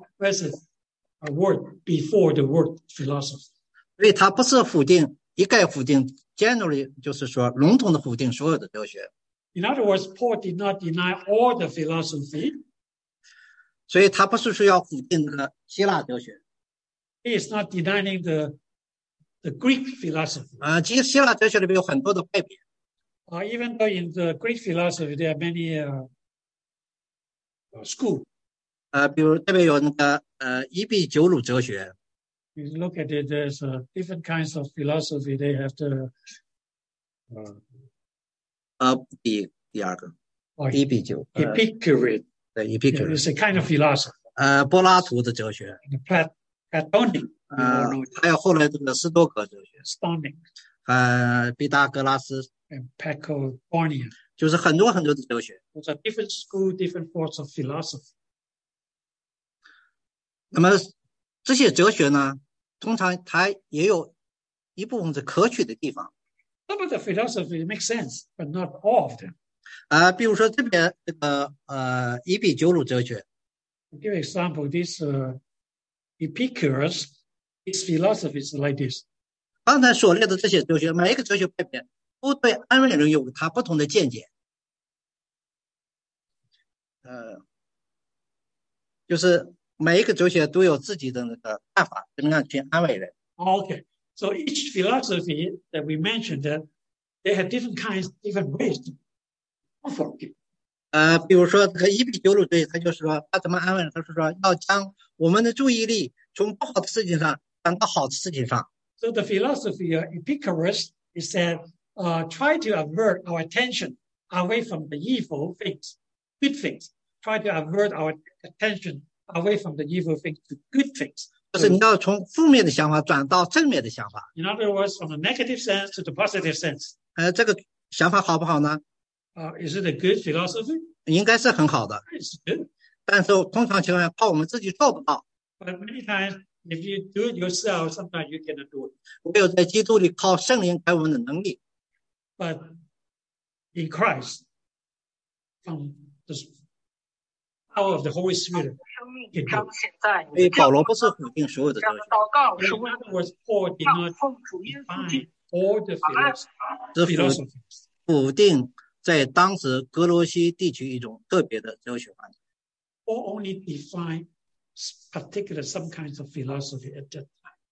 B: before the word philosophy.
A: 所以他不是否定，一概否定 generally 就是说笼统的否定所有的哲学。
B: In other words, Paul did not deny all the philosophy.
A: 所以他不是说要否定这个希腊哲学，
B: He is not denying the Greek philosophy.
A: 其实希腊哲学里面有很多的派别，
B: Even though in the Greek philosophy there are many schools.
A: 比如这边有那个伊壁鸠鲁哲学，
B: You look at it, there's different kinds of philosophy. They have the
A: 第二个伊壁鸠，
B: Epicurus.
A: 对 Epicurus，
B: It's a kind of philosophy.
A: 柏拉图的哲学，
B: The Platonic, we all know
A: 还有后来这个斯多葛哲学，
B: Platonic
A: 毕达哥拉斯，
B: and Pythagorean.
A: 就是很多很多的哲学。
B: Those are different schools, different forms of philosophy.
A: 那么这些哲学呢，通常它也有一部分是可取的地方。
B: Some of the philosophy makes sense, but not all of them.
A: 比如说这边这个伊壁鸠鲁哲学，
B: To give example, this Epicurus, his philosophy is like this.
A: 刚才所列的这些哲学，每一个哲学派别都对安慰人有他不同的见解。就是每一个哲学都有自己的那个看法，怎么样去安慰人。
B: Okay, so each philosophy that we mentioned, that they have different kinds, different ways to comfort people.
A: 比如说这个伊壁鸠鲁哲学，他就是说他怎么安慰人？他是说要将我们的注意力从不好的事情上转到好的事情上。
B: So the philosophy of Epicurus is that try to avert our attention away from the evil things, good things. Try to avert our attention away from the evil things to good things.
A: 就是你要从负面的想法转到正面的想法。
B: In other words, from the negative sense to the positive sense.
A: 这个想法好不好呢？
B: Is it a good philosophy?
A: 应该是很好的，
B: It's good.
A: 但是通常情况下靠我们自己做不到。
B: But many times, if you do it yourself, sometimes you cannot do it.
A: 唯有在基督里靠圣灵给我们的能力。
B: But in Christ, from the power of the Holy Spirit, you can do it.
A: 所以保罗不是否定所有的哲学，
B: In other words, Paul did not define all the philosophies.
A: 否定在当时哥罗西地区一种特别的哲学环境。
B: Paul only defined particular some kinds of philosophy at that time.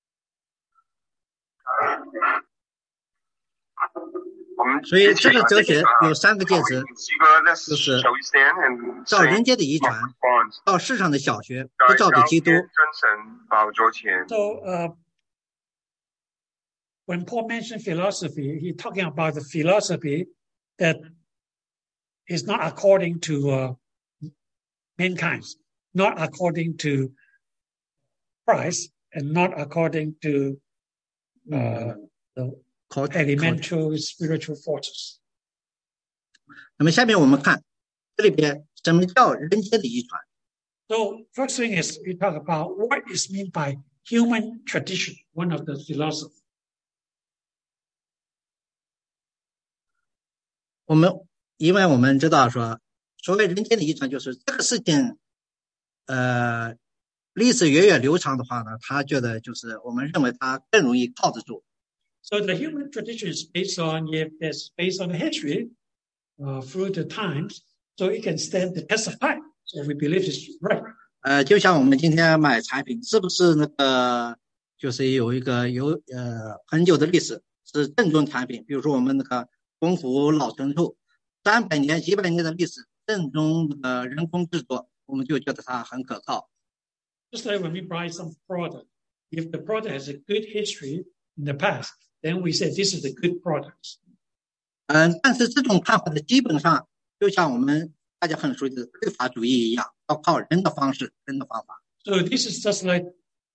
A: 所以这个哲学有3个介质，就是照人间的遗传，照世上的小学，不照着基督。
B: So when Paul mentioned philosophy, he's talking about the philosophy that is not according to mankind, not according to Christ, and not according to the elemental spiritual forces.
A: 那么下面我们看这里边什么叫人间的遗传。
B: So first thing is we talk about what is meant by human tradition, one of the philosophy.
A: 因为我们知道说，所谓人间的遗传，就是这个事情，历史越流长的话呢，他觉得就是我们认为它更容易靠得住。
B: So the human tradition is based on the history through the times, so it can stand the test of time. So we believe it's right.
A: 就像我们今天买产品，是不是那个就是有很久的历史，是正宗产品？比如说我们那个功夫老陈醋，300年、几百年的历史，正宗人工制作，我们就觉得它很可靠。
B: Just like when we buy some product, if the product has a good history in the past, then we say this is a good product.
A: 但是这种看法的基本上就像我们大家很熟悉的律法主义一样，要靠人的方式、人的方法。
B: So this is just like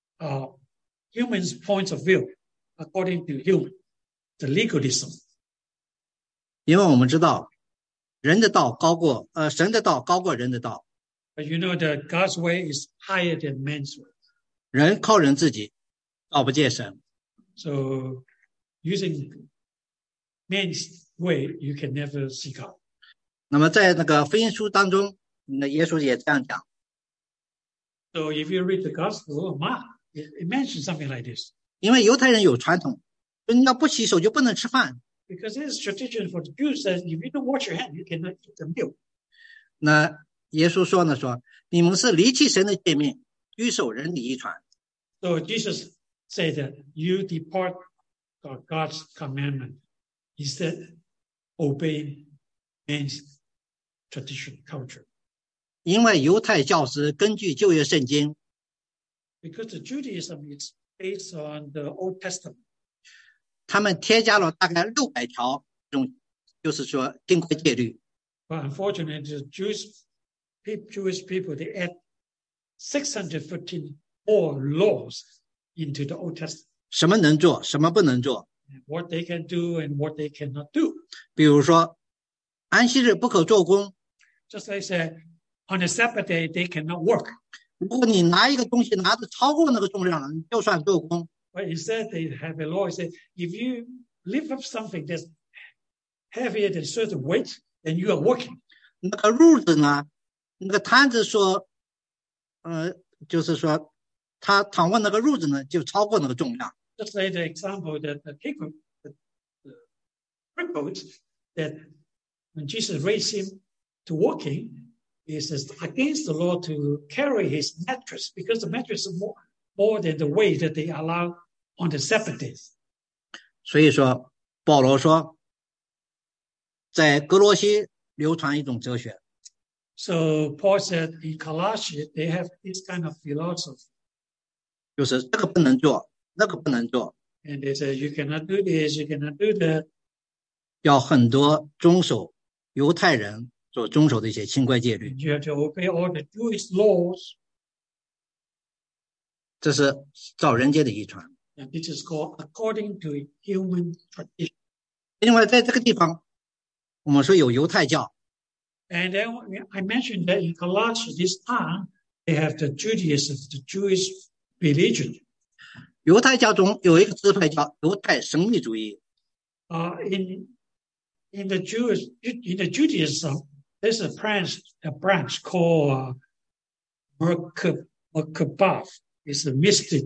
B: humans' points of view, according to human, the legalism.
A: 因为我们知道，神的道高过人的道。
B: But you know that God's way is higher than man's way.
A: 人靠人自己，照不见神。
B: So using man's way, you can never see God.
A: 那么在那个福音书当中，那耶稣也这样讲。
B: So if you read the Gospel of Mark, it mentions something like this.
A: 因为犹太人有传统，你要不洗手就不能吃饭。
B: Because this tradition for the Jews says if you don't wash your hand, you cannot eat the meal.
A: 那耶稣说呢，说你们是离弃神的诫命，拘守人的遗传。
B: So Jesus said that you depart from God's commandment. He said, obey man's tradition, culture.
A: 因为犹太教师根据旧约圣经，
B: Because the Judaism is based on the Old Testament.
A: 他们添加了大概600条这种，就是说定规戒律。
B: But unfortunately, the Jewish people, they add 615 more laws into the Old Testament.
A: 什么能做，什么不能做。
B: What they can do and what they cannot do.
A: 比如说，安息日不可做工。
B: Just like I said, on the Sabbath day, they cannot work.
A: 如果你拿一个东西拿得超过那个重量了，你就算做工。
B: But instead, they have a law that says, if you lift up something that's heavier than certain weight, then you are working.
A: 那个褥子呢，那个摊子说，就是说，他躺过那个褥子呢，就超过那个重量。
B: Just like the example that the crippled, that when Jesus raised him to walking, it is against the law to carry his mattress because the mattress is more than the weight that they allow on the Sabbath days.
A: 所以说，保罗说，在哥罗西流传一种哲学。
B: So Paul said in Colossians they have this kind of philosophy.
A: 就是这个不能做，那个不能做。
B: And they say you cannot do this, you cannot do that.
A: 要很多遵守犹太人所遵守的一些清规戒律。
B: You have to obey all the Jewish laws.
A: 这是照人间的遗传。
B: And this is called according to human tradition.
A: 另外，在这个地方，我们说有犹太教。
B: And then I mentioned that in Colossians, this time, they have the Judaism, the Jewish religion.
A: 犹太教中有一个支派叫犹太神秘主义。
B: In the Judaism, there's a branch called Merkabah. It's a mystic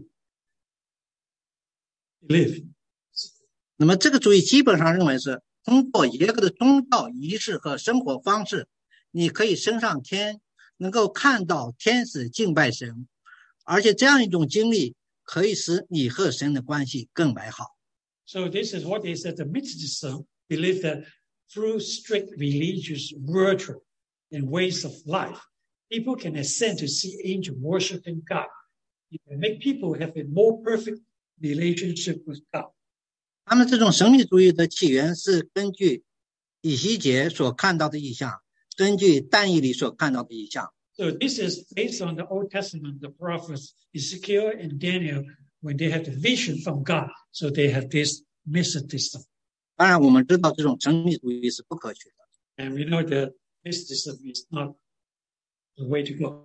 B: belief.
A: 那么这个主义基本上认为是通过一个的宗教仪式和生活方式，你可以升上天，能够看到天使敬拜神，而且这样一种经历可以使你和神的关系更美好。
B: So this is what they said. The mysticism believe that through strict religious virtue and ways of life, people can ascend to see angels worshiping God. It can make people have a more perfect relationship with God.
A: 他们这种神秘主义的起源是根据以西结所看到的异象，根据但以理所看到的异象。
B: So this is based on the Old Testament, the prophets Ezekiel and Daniel, when they had the vision from God, so they have this mysticism.
A: 当然，我们知道这种神秘主义是不可取的。
B: And we know that mysticism is not the way to go.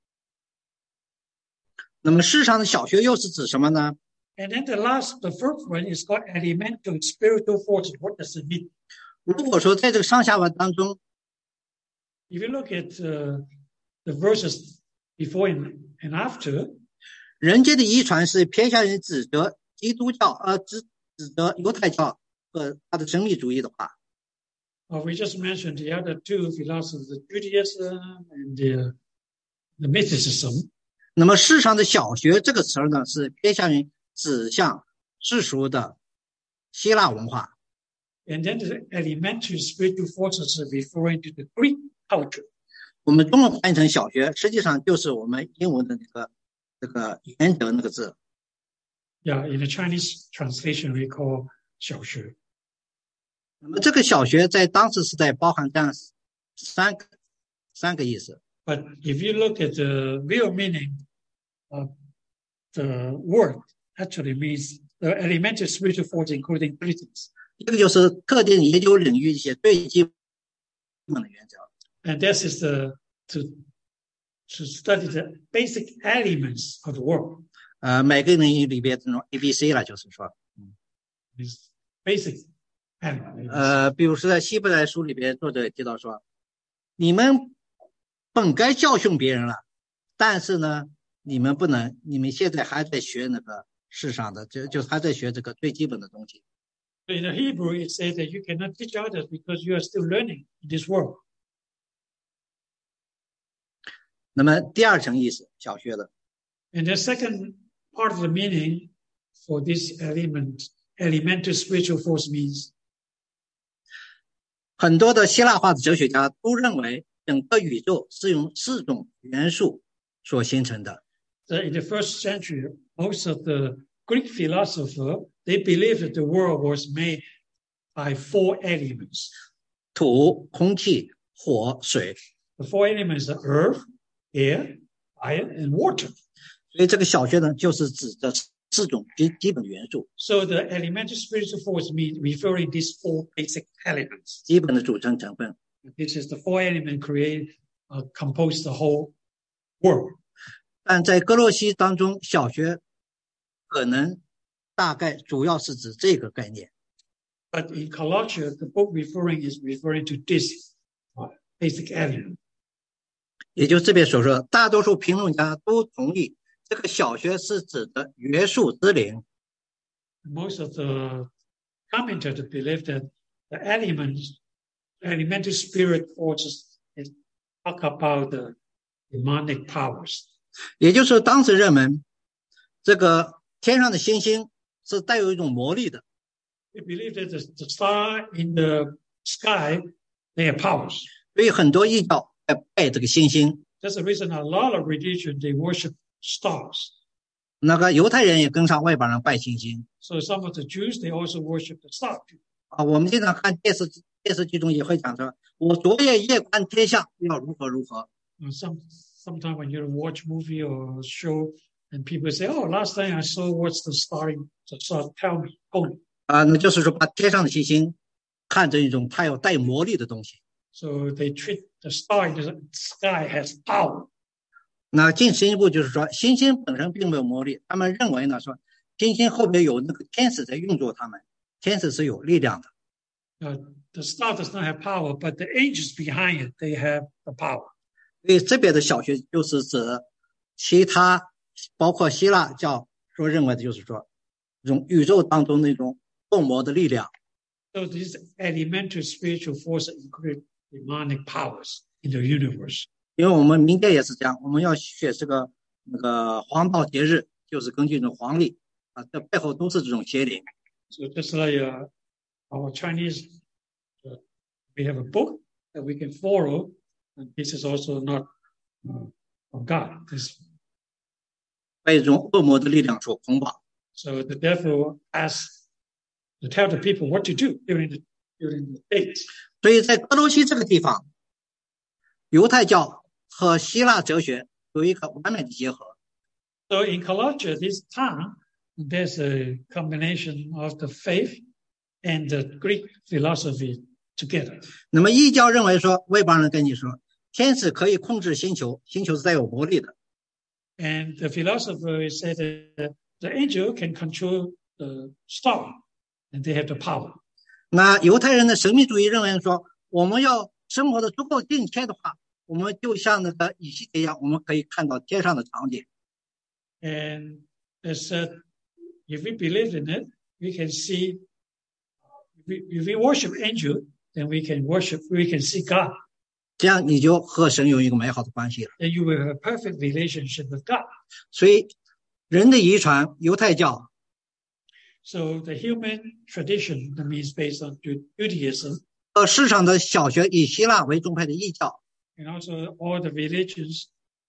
A: 那么世上的小学又是指什么呢？
B: And then the first one is called elemental spiritual forces. What does it mean?
A: 如果说在这个上下文当中，
B: If you look at the verses before and after,
A: 人间的遗传是偏向于指责基督教，指责犹太教和他的神秘主义的话。
B: we just mentioned the other two philosophies, the Judaism and the mysticism.
A: 那么世上的小学这个词呢，是偏向于指向世俗的希腊文化。
B: And then the elementary spiritual forces are referring to the Greek culture.
A: 我们中文翻译成小学，实际上就是我们英文的这个原则那个字。
B: Yeah, in the Chinese translation we call 小学。
A: 那么这个小学在当时是在包含这样三个意思。
B: But if you look at the real meaning of the word, actually means the elementary spiritual force, including three things.
A: 一个就是特定研究领域一些最基本的原则。
B: And this is to study the basic elements of the world.
A: 每个领域里边这种 ABC 了，就是说。
B: Basic elements.
A: 比如说在希伯来书里边，作者提到说，你们本该教训别人了，但是呢，你们不能，你们现在还在学那个世上的，就是还在学这个最基本的东西。
B: In the Hebrew, it says that you cannot teach others because you are still learning in this world.
A: 那么第二层意思，小学的。
B: And the second part of the meaning for this elemental spiritual force means
A: 很多的希腊化的哲学家都认为整个宇宙是用4种元素所形成的。
B: In the first century, most of the Greek philosophers, they believed that the world was made by 4 elements.
A: 土、空气、火、水。
B: The 4 elements are earth, air, fire, and water.
A: 所以这个小学呢，就是指的 4种基本的元素，
B: So the elemental spiritual force means referring these 4 basic elements.
A: 基本的组成成分。
B: This is the 4 elements compose the whole world.
A: 但在哥罗西当中，小学可能大概主要是指这个概念。
B: But in Colossians, the book is referring to this basic element.
A: 也就是这边所说，大多数评论家都同意，这个小学是指的约束之灵。
B: Most of the commentators believe that the elemental spirit forces is talk about the demonic powers.
A: 也就是当时人们这个天上的星星是带有一种魔力的。
B: They believe that the star in the sky, they have powers.
A: 所以很多异教在拜这个星星。
B: That's the reason a lot of religion, they worship stars.
A: 那个犹太人也跟上外邦人拜星星。
B: So some of the Jews, they also worship the star.
A: 我们经常看电视剧中也会讲说，我昨夜夜观天象，要如何如何。
B: Sometimes when you watch movie or show, and people say, "Oh, last time I saw what's the star." The star tell me, "Oh."
A: 那就是说把天上的星星看成一种它有带魔力的东西。
B: So they treat the star in the sky has power.
A: 那进深一步就是说，星星本身并没有魔力，他们认为呢说，星星后面有那个天使在运作它们，天使是有力量的。
B: The star does not have power, but the angels behind it, they have the power.
A: 所以这边的小学就是指其他，包括希腊教所认为的，就是说，这种宇宙当中那种恶魔的力量。
B: So these elemental spiritual forces include demonic powers in the universe.
A: 因为我们明天也是这样，我们要学这个那个黄道节日，就是根据这种黄历这背后都是这种邪灵。
B: So just like our Chinese, we have a book that we can follow, and this is also not from God.
A: 被这种恶魔的力量所捆绑。
B: So the devil asks to tell the people what to do during the days.
A: 所以在哥罗西这个地方，犹太教和希腊哲学有一个完美的结合。
B: So in Colossians, this time, there's a combination of the faith and the Greek philosophy together.
A: 那么异教认为说，外邦人跟你说，天使可以控制星球，星球是带有魔力的。
B: And the philosopher said that the angel can control the star, and they have the power.
A: 那犹太人的神秘主义认为说，我们要生活的足够敬虔的话，我们就像那个以西结一样，我们可以看到天上的场景。
B: And they said, if we believe in it, we can see. If we worship angel, then we can see God.
A: 这样你就和神有一个美好的关系了。
B: Then you will have a perfect relationship with God.
A: 所以人的遗传，犹太教
B: So the human tradition, that means based on Judaism,
A: 和市场的小学以希腊为宗派的异教，
B: and also all the religions,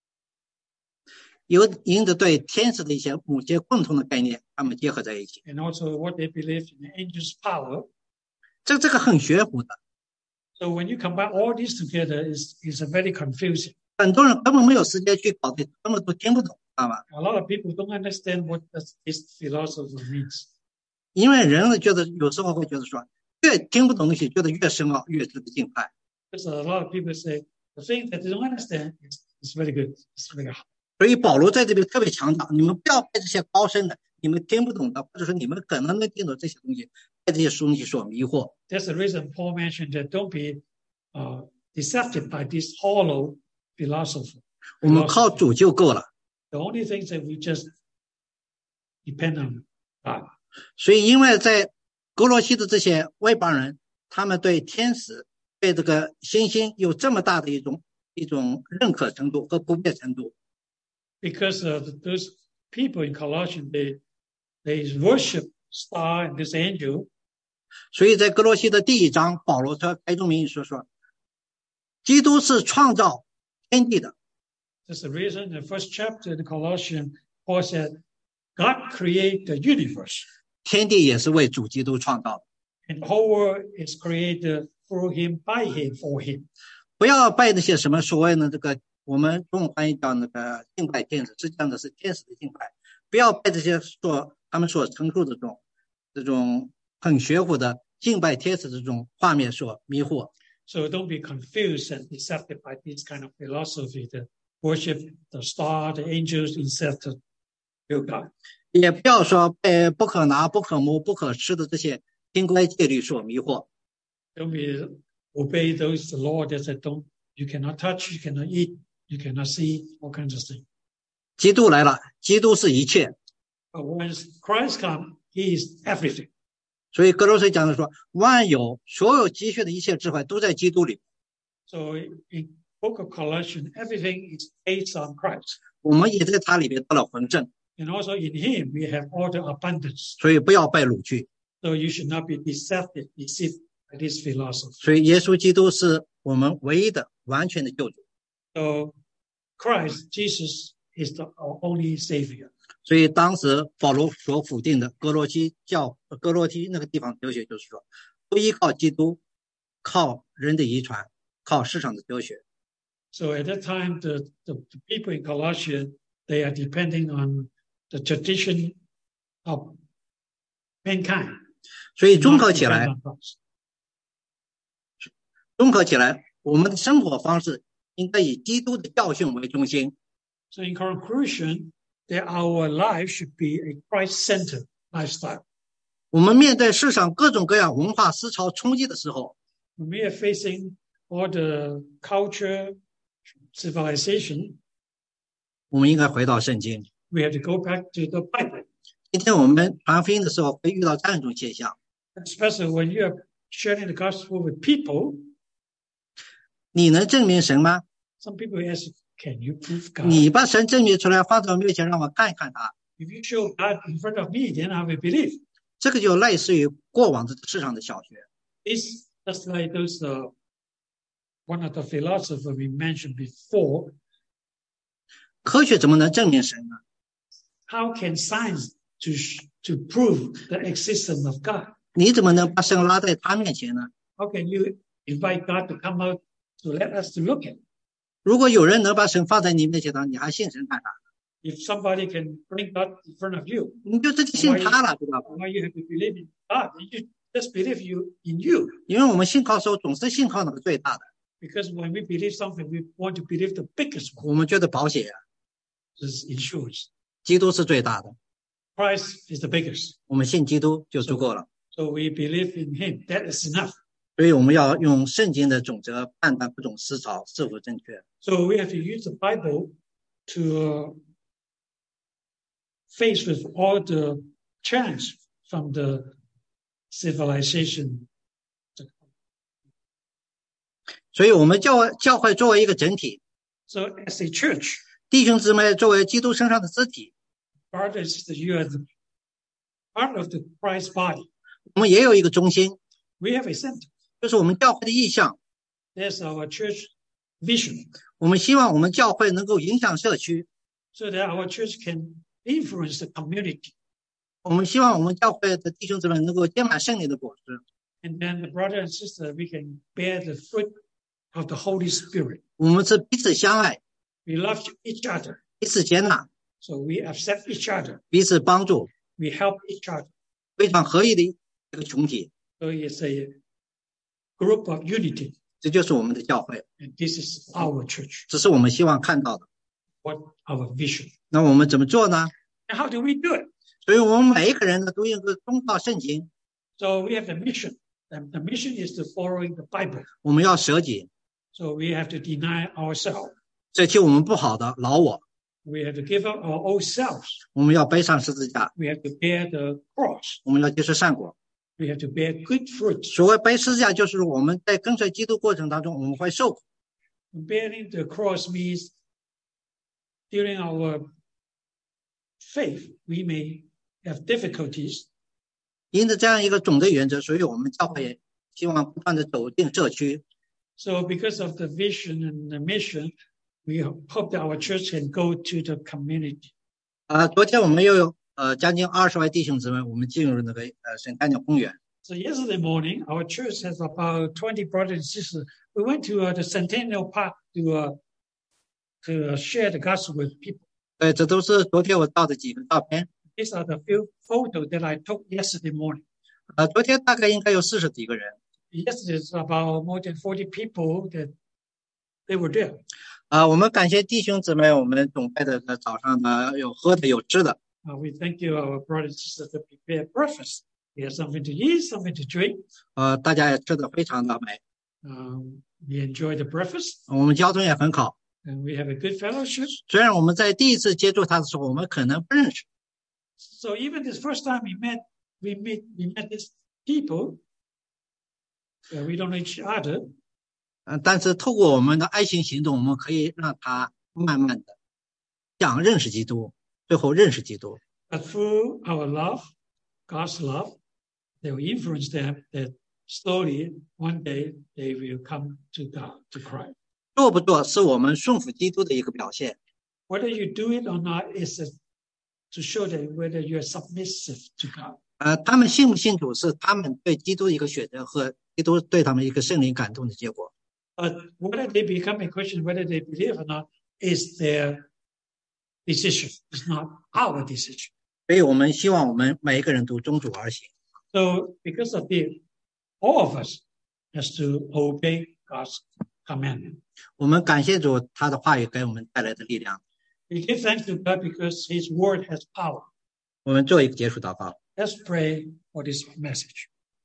A: 因着对天使的一些某些共同的概念，他们结合在一起。
B: and also what they believe in the angel's power.
A: 这个很玄乎的，
B: So when you combine all these together, it's very confusing.
A: 很多人根本没有时间去搞这，根本都听不懂，知道吗？
B: A lot of people don't understand what this philosophy means.
A: 因为人觉得有时候会觉得说，越听不懂东西，觉得越深奥，越值得敬拜。
B: Because a lot of people say the thing that they don't understand is very good. It's very hard.
A: 所以保罗在这里特别强调，你们不要被这些高深的、你们听不懂的，或者说你们可能能听懂这些东西，被这些东西所迷惑。
B: That's the reason Paul mentioned that don't be deceptive by this hollow philosophy.
A: 我们靠主就够了。
B: The only thing that we just depend on God.
A: 所以，因为在哥罗西的这些外邦人，他们对天使、对这个星星有这么大的一种认可程度和普遍程度。
B: Because those people in Colossians, they worship star and this angel.
A: 所以在哥罗西的第1章，保罗开宗明义说，基督是创造天地的。
B: That's the reason in the first chapter in the Colossians, Paul said, God created the universe.
A: 天地也是为主基督创造的。
B: And the whole world is created through him, by him, for him.
A: 不要拜那些什么所谓的这个我们中文翻译叫那个敬拜天使，实际上的是天使的敬拜。 不要被这些他们所陈述的这种很学府的敬拜天使这种画面所迷惑。
B: So don't be confused and deceptive by this kind of philosophy to worship the star, the angels instead of God.
A: 也不要说被不可拿、不可摸、不可吃的这些清规戒律所迷惑。
B: Don't be obey those the law that said you cannot touch, you cannot eat, you cannot see, all kinds of things.
A: 基督来了，基督是一切。
B: But once Christ comes, He is everything.
A: 所以哥罗西讲的说，万有所有积蓄的一切智慧都在基督里。
B: So in Book of Colossians, everything is based on Christ.
A: 我们也在他里面得了丰盛。
B: And also in Him, we have all the abundance.
A: 所以不要被掳去。
B: So you should not be deceived by this philosophy.
A: 所以耶稣基督是我们唯一的完全的救主。
B: So Christ, Jesus, is our only Savior.
A: 所以当时保罗所否定的哥罗西那个地方哲学，就是说不依靠基督，靠人的遗传，靠市场的哲学。
B: So at that time, the people in Colossians, they are depending on the tradition of mankind.
A: 所以综合起来，我们的生活方式应该以基督的教训为中心。
B: So in conclusion, that our life should be a Christ-centered lifestyle.
A: 我们面对世上各种各样文化思潮冲击的时候，
B: When we are facing all the culture, civilization,
A: 我们应该回到圣经。
B: we have to go back to the Bible.
A: 今天我们传福音的时候会遇到这样一种现象，
B: Especially when you are sharing the gospel with people,
A: 你能证明神吗？
B: some people ask, can you prove God?
A: 你把神证明出来放在我面前，让我看一看他。
B: If you show God in front of me, then I will believe.
A: 这个就类似于过往的市场的小学。
B: It's just like those one of the philosophers we mentioned before.
A: 科学怎么能证明神呢？
B: How can science to prove the existence of God?
A: 你怎么能把神拉在他面前呢？
B: How can you invite God to come out to let us to look at?
A: 如果有人能把神放在你面前的，你还信神干啥？
B: If somebody can bring God in front of you,
A: 你就直接信他了，知道吧？
B: why you have to believe in God? You just believe in you.
A: 因为我们信靠的时候总是信靠那个最大的，
B: Because when we believe something, we want to believe the biggest one.
A: 我们觉得保险啊，
B: This is insurance.
A: 基督是最大的，
B: Christ is the biggest.
A: 我们信基督就足够了。
B: So we believe in Him. That is enough.
A: 所以我们要用圣经的准则判断各种思潮是否正确。
B: So we have to use the Bible to face with all the challenge from the civilization.
A: 所以我们教会作为一个整体，
B: So as a church,
A: 弟兄姊妹作为基督身上的肢体，
B: brothers, you are the part of the Christ body.
A: 我们也有一个中心，
B: We have a center.
A: 就是我们教会的意向。
B: There's our church vision.
A: 我们希望我们教会能够影响社区，
B: So that our church can influence the community.
A: 我们希望我们教会的弟兄姊妹能够结满圣灵的果实。
B: And then the brother and sister, we can bear the fruit of the Holy Spirit.
A: 我们是彼此相爱，
B: We love each other.
A: 彼此接纳，
B: So we accept each other.
A: 彼此帮助，
B: We help each other.
A: 非常合一的一个群体。
B: So it's a group of unity.
A: 这就是我们的教会，
B: And this is our church.
A: 这是我们希望看到的。
B: What our vision.
A: 那我们怎么做呢？
B: And how do we do it?
A: 所以我们每一个人呢，都应该忠告圣经。
B: So we have the mission. And the mission is to following the Bible.
A: 我们要舍己，
B: So we have to deny ourselves.
A: 舍弃我们不好的老我，
B: We have to give up our old selves.
A: 我们要背上十字架，
B: We have to bear the cross.
A: 我们要接受善果。
B: We have to bear good fruits.
A: 所谓背十字架，就是我们在跟随基督过程当中，我们会受苦。
B: Bearing the cross means during our faith, we may have difficulties.
A: 因着这样一个总的原则，所以我们教会也希望不断的走进社区。
B: So because of the vision and the mission, we hope that our church can go to the community.
A: 昨天我们又有将近20位弟兄姊妹，我们进入那个圣丹鸟公园。
B: So yesterday morning, our church has about 20 brothers and sisters. We went to the Centennial Park to share the gospel with people.
A: 这都是昨天我照的几个照片。
B: These are the few photos that I took yesterday morning.
A: 昨天大概应该有40几个人。
B: Yesterday is about more than 40 people that they were there.
A: 我们感谢弟兄姊妹，我们总拜的早上呢有喝的有吃的。
B: We thank you, our brothers and sisters, to prepare breakfast. We have something to eat, something to drink.
A: 大家也吃的非常的美。
B: We enjoy the breakfast.
A: 我们交通也很好。
B: And we have a good fellowship.
A: 虽然我们在第一次接触他的时候，我们可能不认识。
B: So even this first time we met these people. We don't know each other.
A: 但是透过我们的爱心行动，我们可以让他慢慢的想认识基督，最后认识基督。
B: But through our love, God's love, they will influence them that slowly one day they will come to God, to Christ.
A: 做不做是我们顺服基督的一个表现。
B: Whether you do it or not is to show them whether you are submissive to God.
A: 他们信不信主是他们对基督的一个选择和基督对他们一个圣灵感动的结果。
B: Whether they become a Christian, whether they believe or not, is their decision. It's not our decision.
A: 所以我们希望我们每一个人都忠主而行。
B: So because of this, all of us has to obey God's commandment.
A: 我们感谢主他的话语给我们带来的力量。
B: We give thanks to God because His word has power.
A: 我们做一个结束祷告。
B: Let's pray for this message.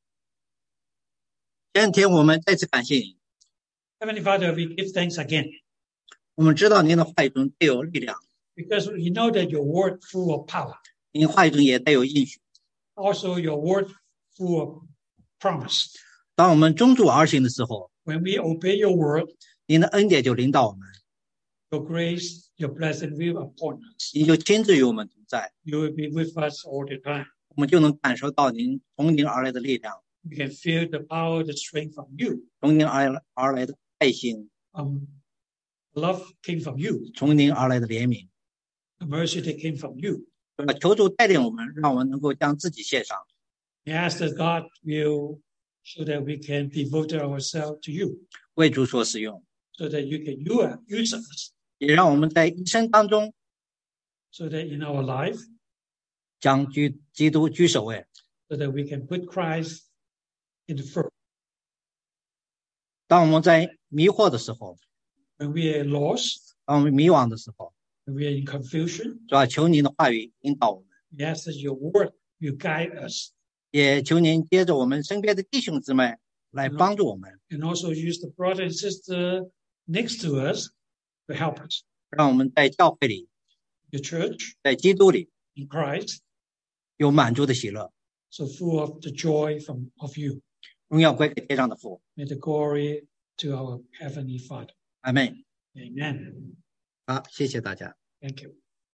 A: 今天我们再次感谢你。
B: Heavenly Father, we give thanks again
A: 我们知道您的话语中带有力量，
B: because we know that your word full of power.
A: 您话语中也带有应许。
B: Also, your word full of promise.
A: 当我们忠主而行的时候，
B: When we obey your word,
A: 您的恩典就领导我们，
B: your grace, your blessing will upon us.
A: 您就亲自与我们同在，
B: You will be with us all the time.
A: 我们就能感受到您从您而来的力量，
B: We can feel the power, the strength from you.
A: 从您而来的爱心，
B: Love came from you.
A: 从您而来的怜悯。
B: The mercy that came from you.
A: 求主带领我们，让我们能够将自己献上。
B: We ask that God will so that we can devote ourselves to you,
A: 为主所使用，
B: so that you can use us,
A: 也让我们在一生当中
B: so that in our life,
A: 将基督居首位。
B: so that we can put Christ in the first.
A: 当我们在迷惑的时候，
B: When we are lost,
A: 当我们迷惘的时候，
B: when we are in confusion,
A: 主要求您的话语引导我们，
B: we ask that your word will guide us,
A: 也求您接着我们身边的弟兄姊妹来帮助我们，
B: and also use the brother and sister next to us to help us.
A: 让我们在教会里，
B: Your church
A: 在基督里
B: in Christ,
A: 有满足的喜乐，
B: so full of the joy of you.
A: 荣耀归给天上的父。
B: May the glory to our Heavenly Father.
A: 阿们。
B: Amen.
A: 好，谢谢大家。
B: Thank you.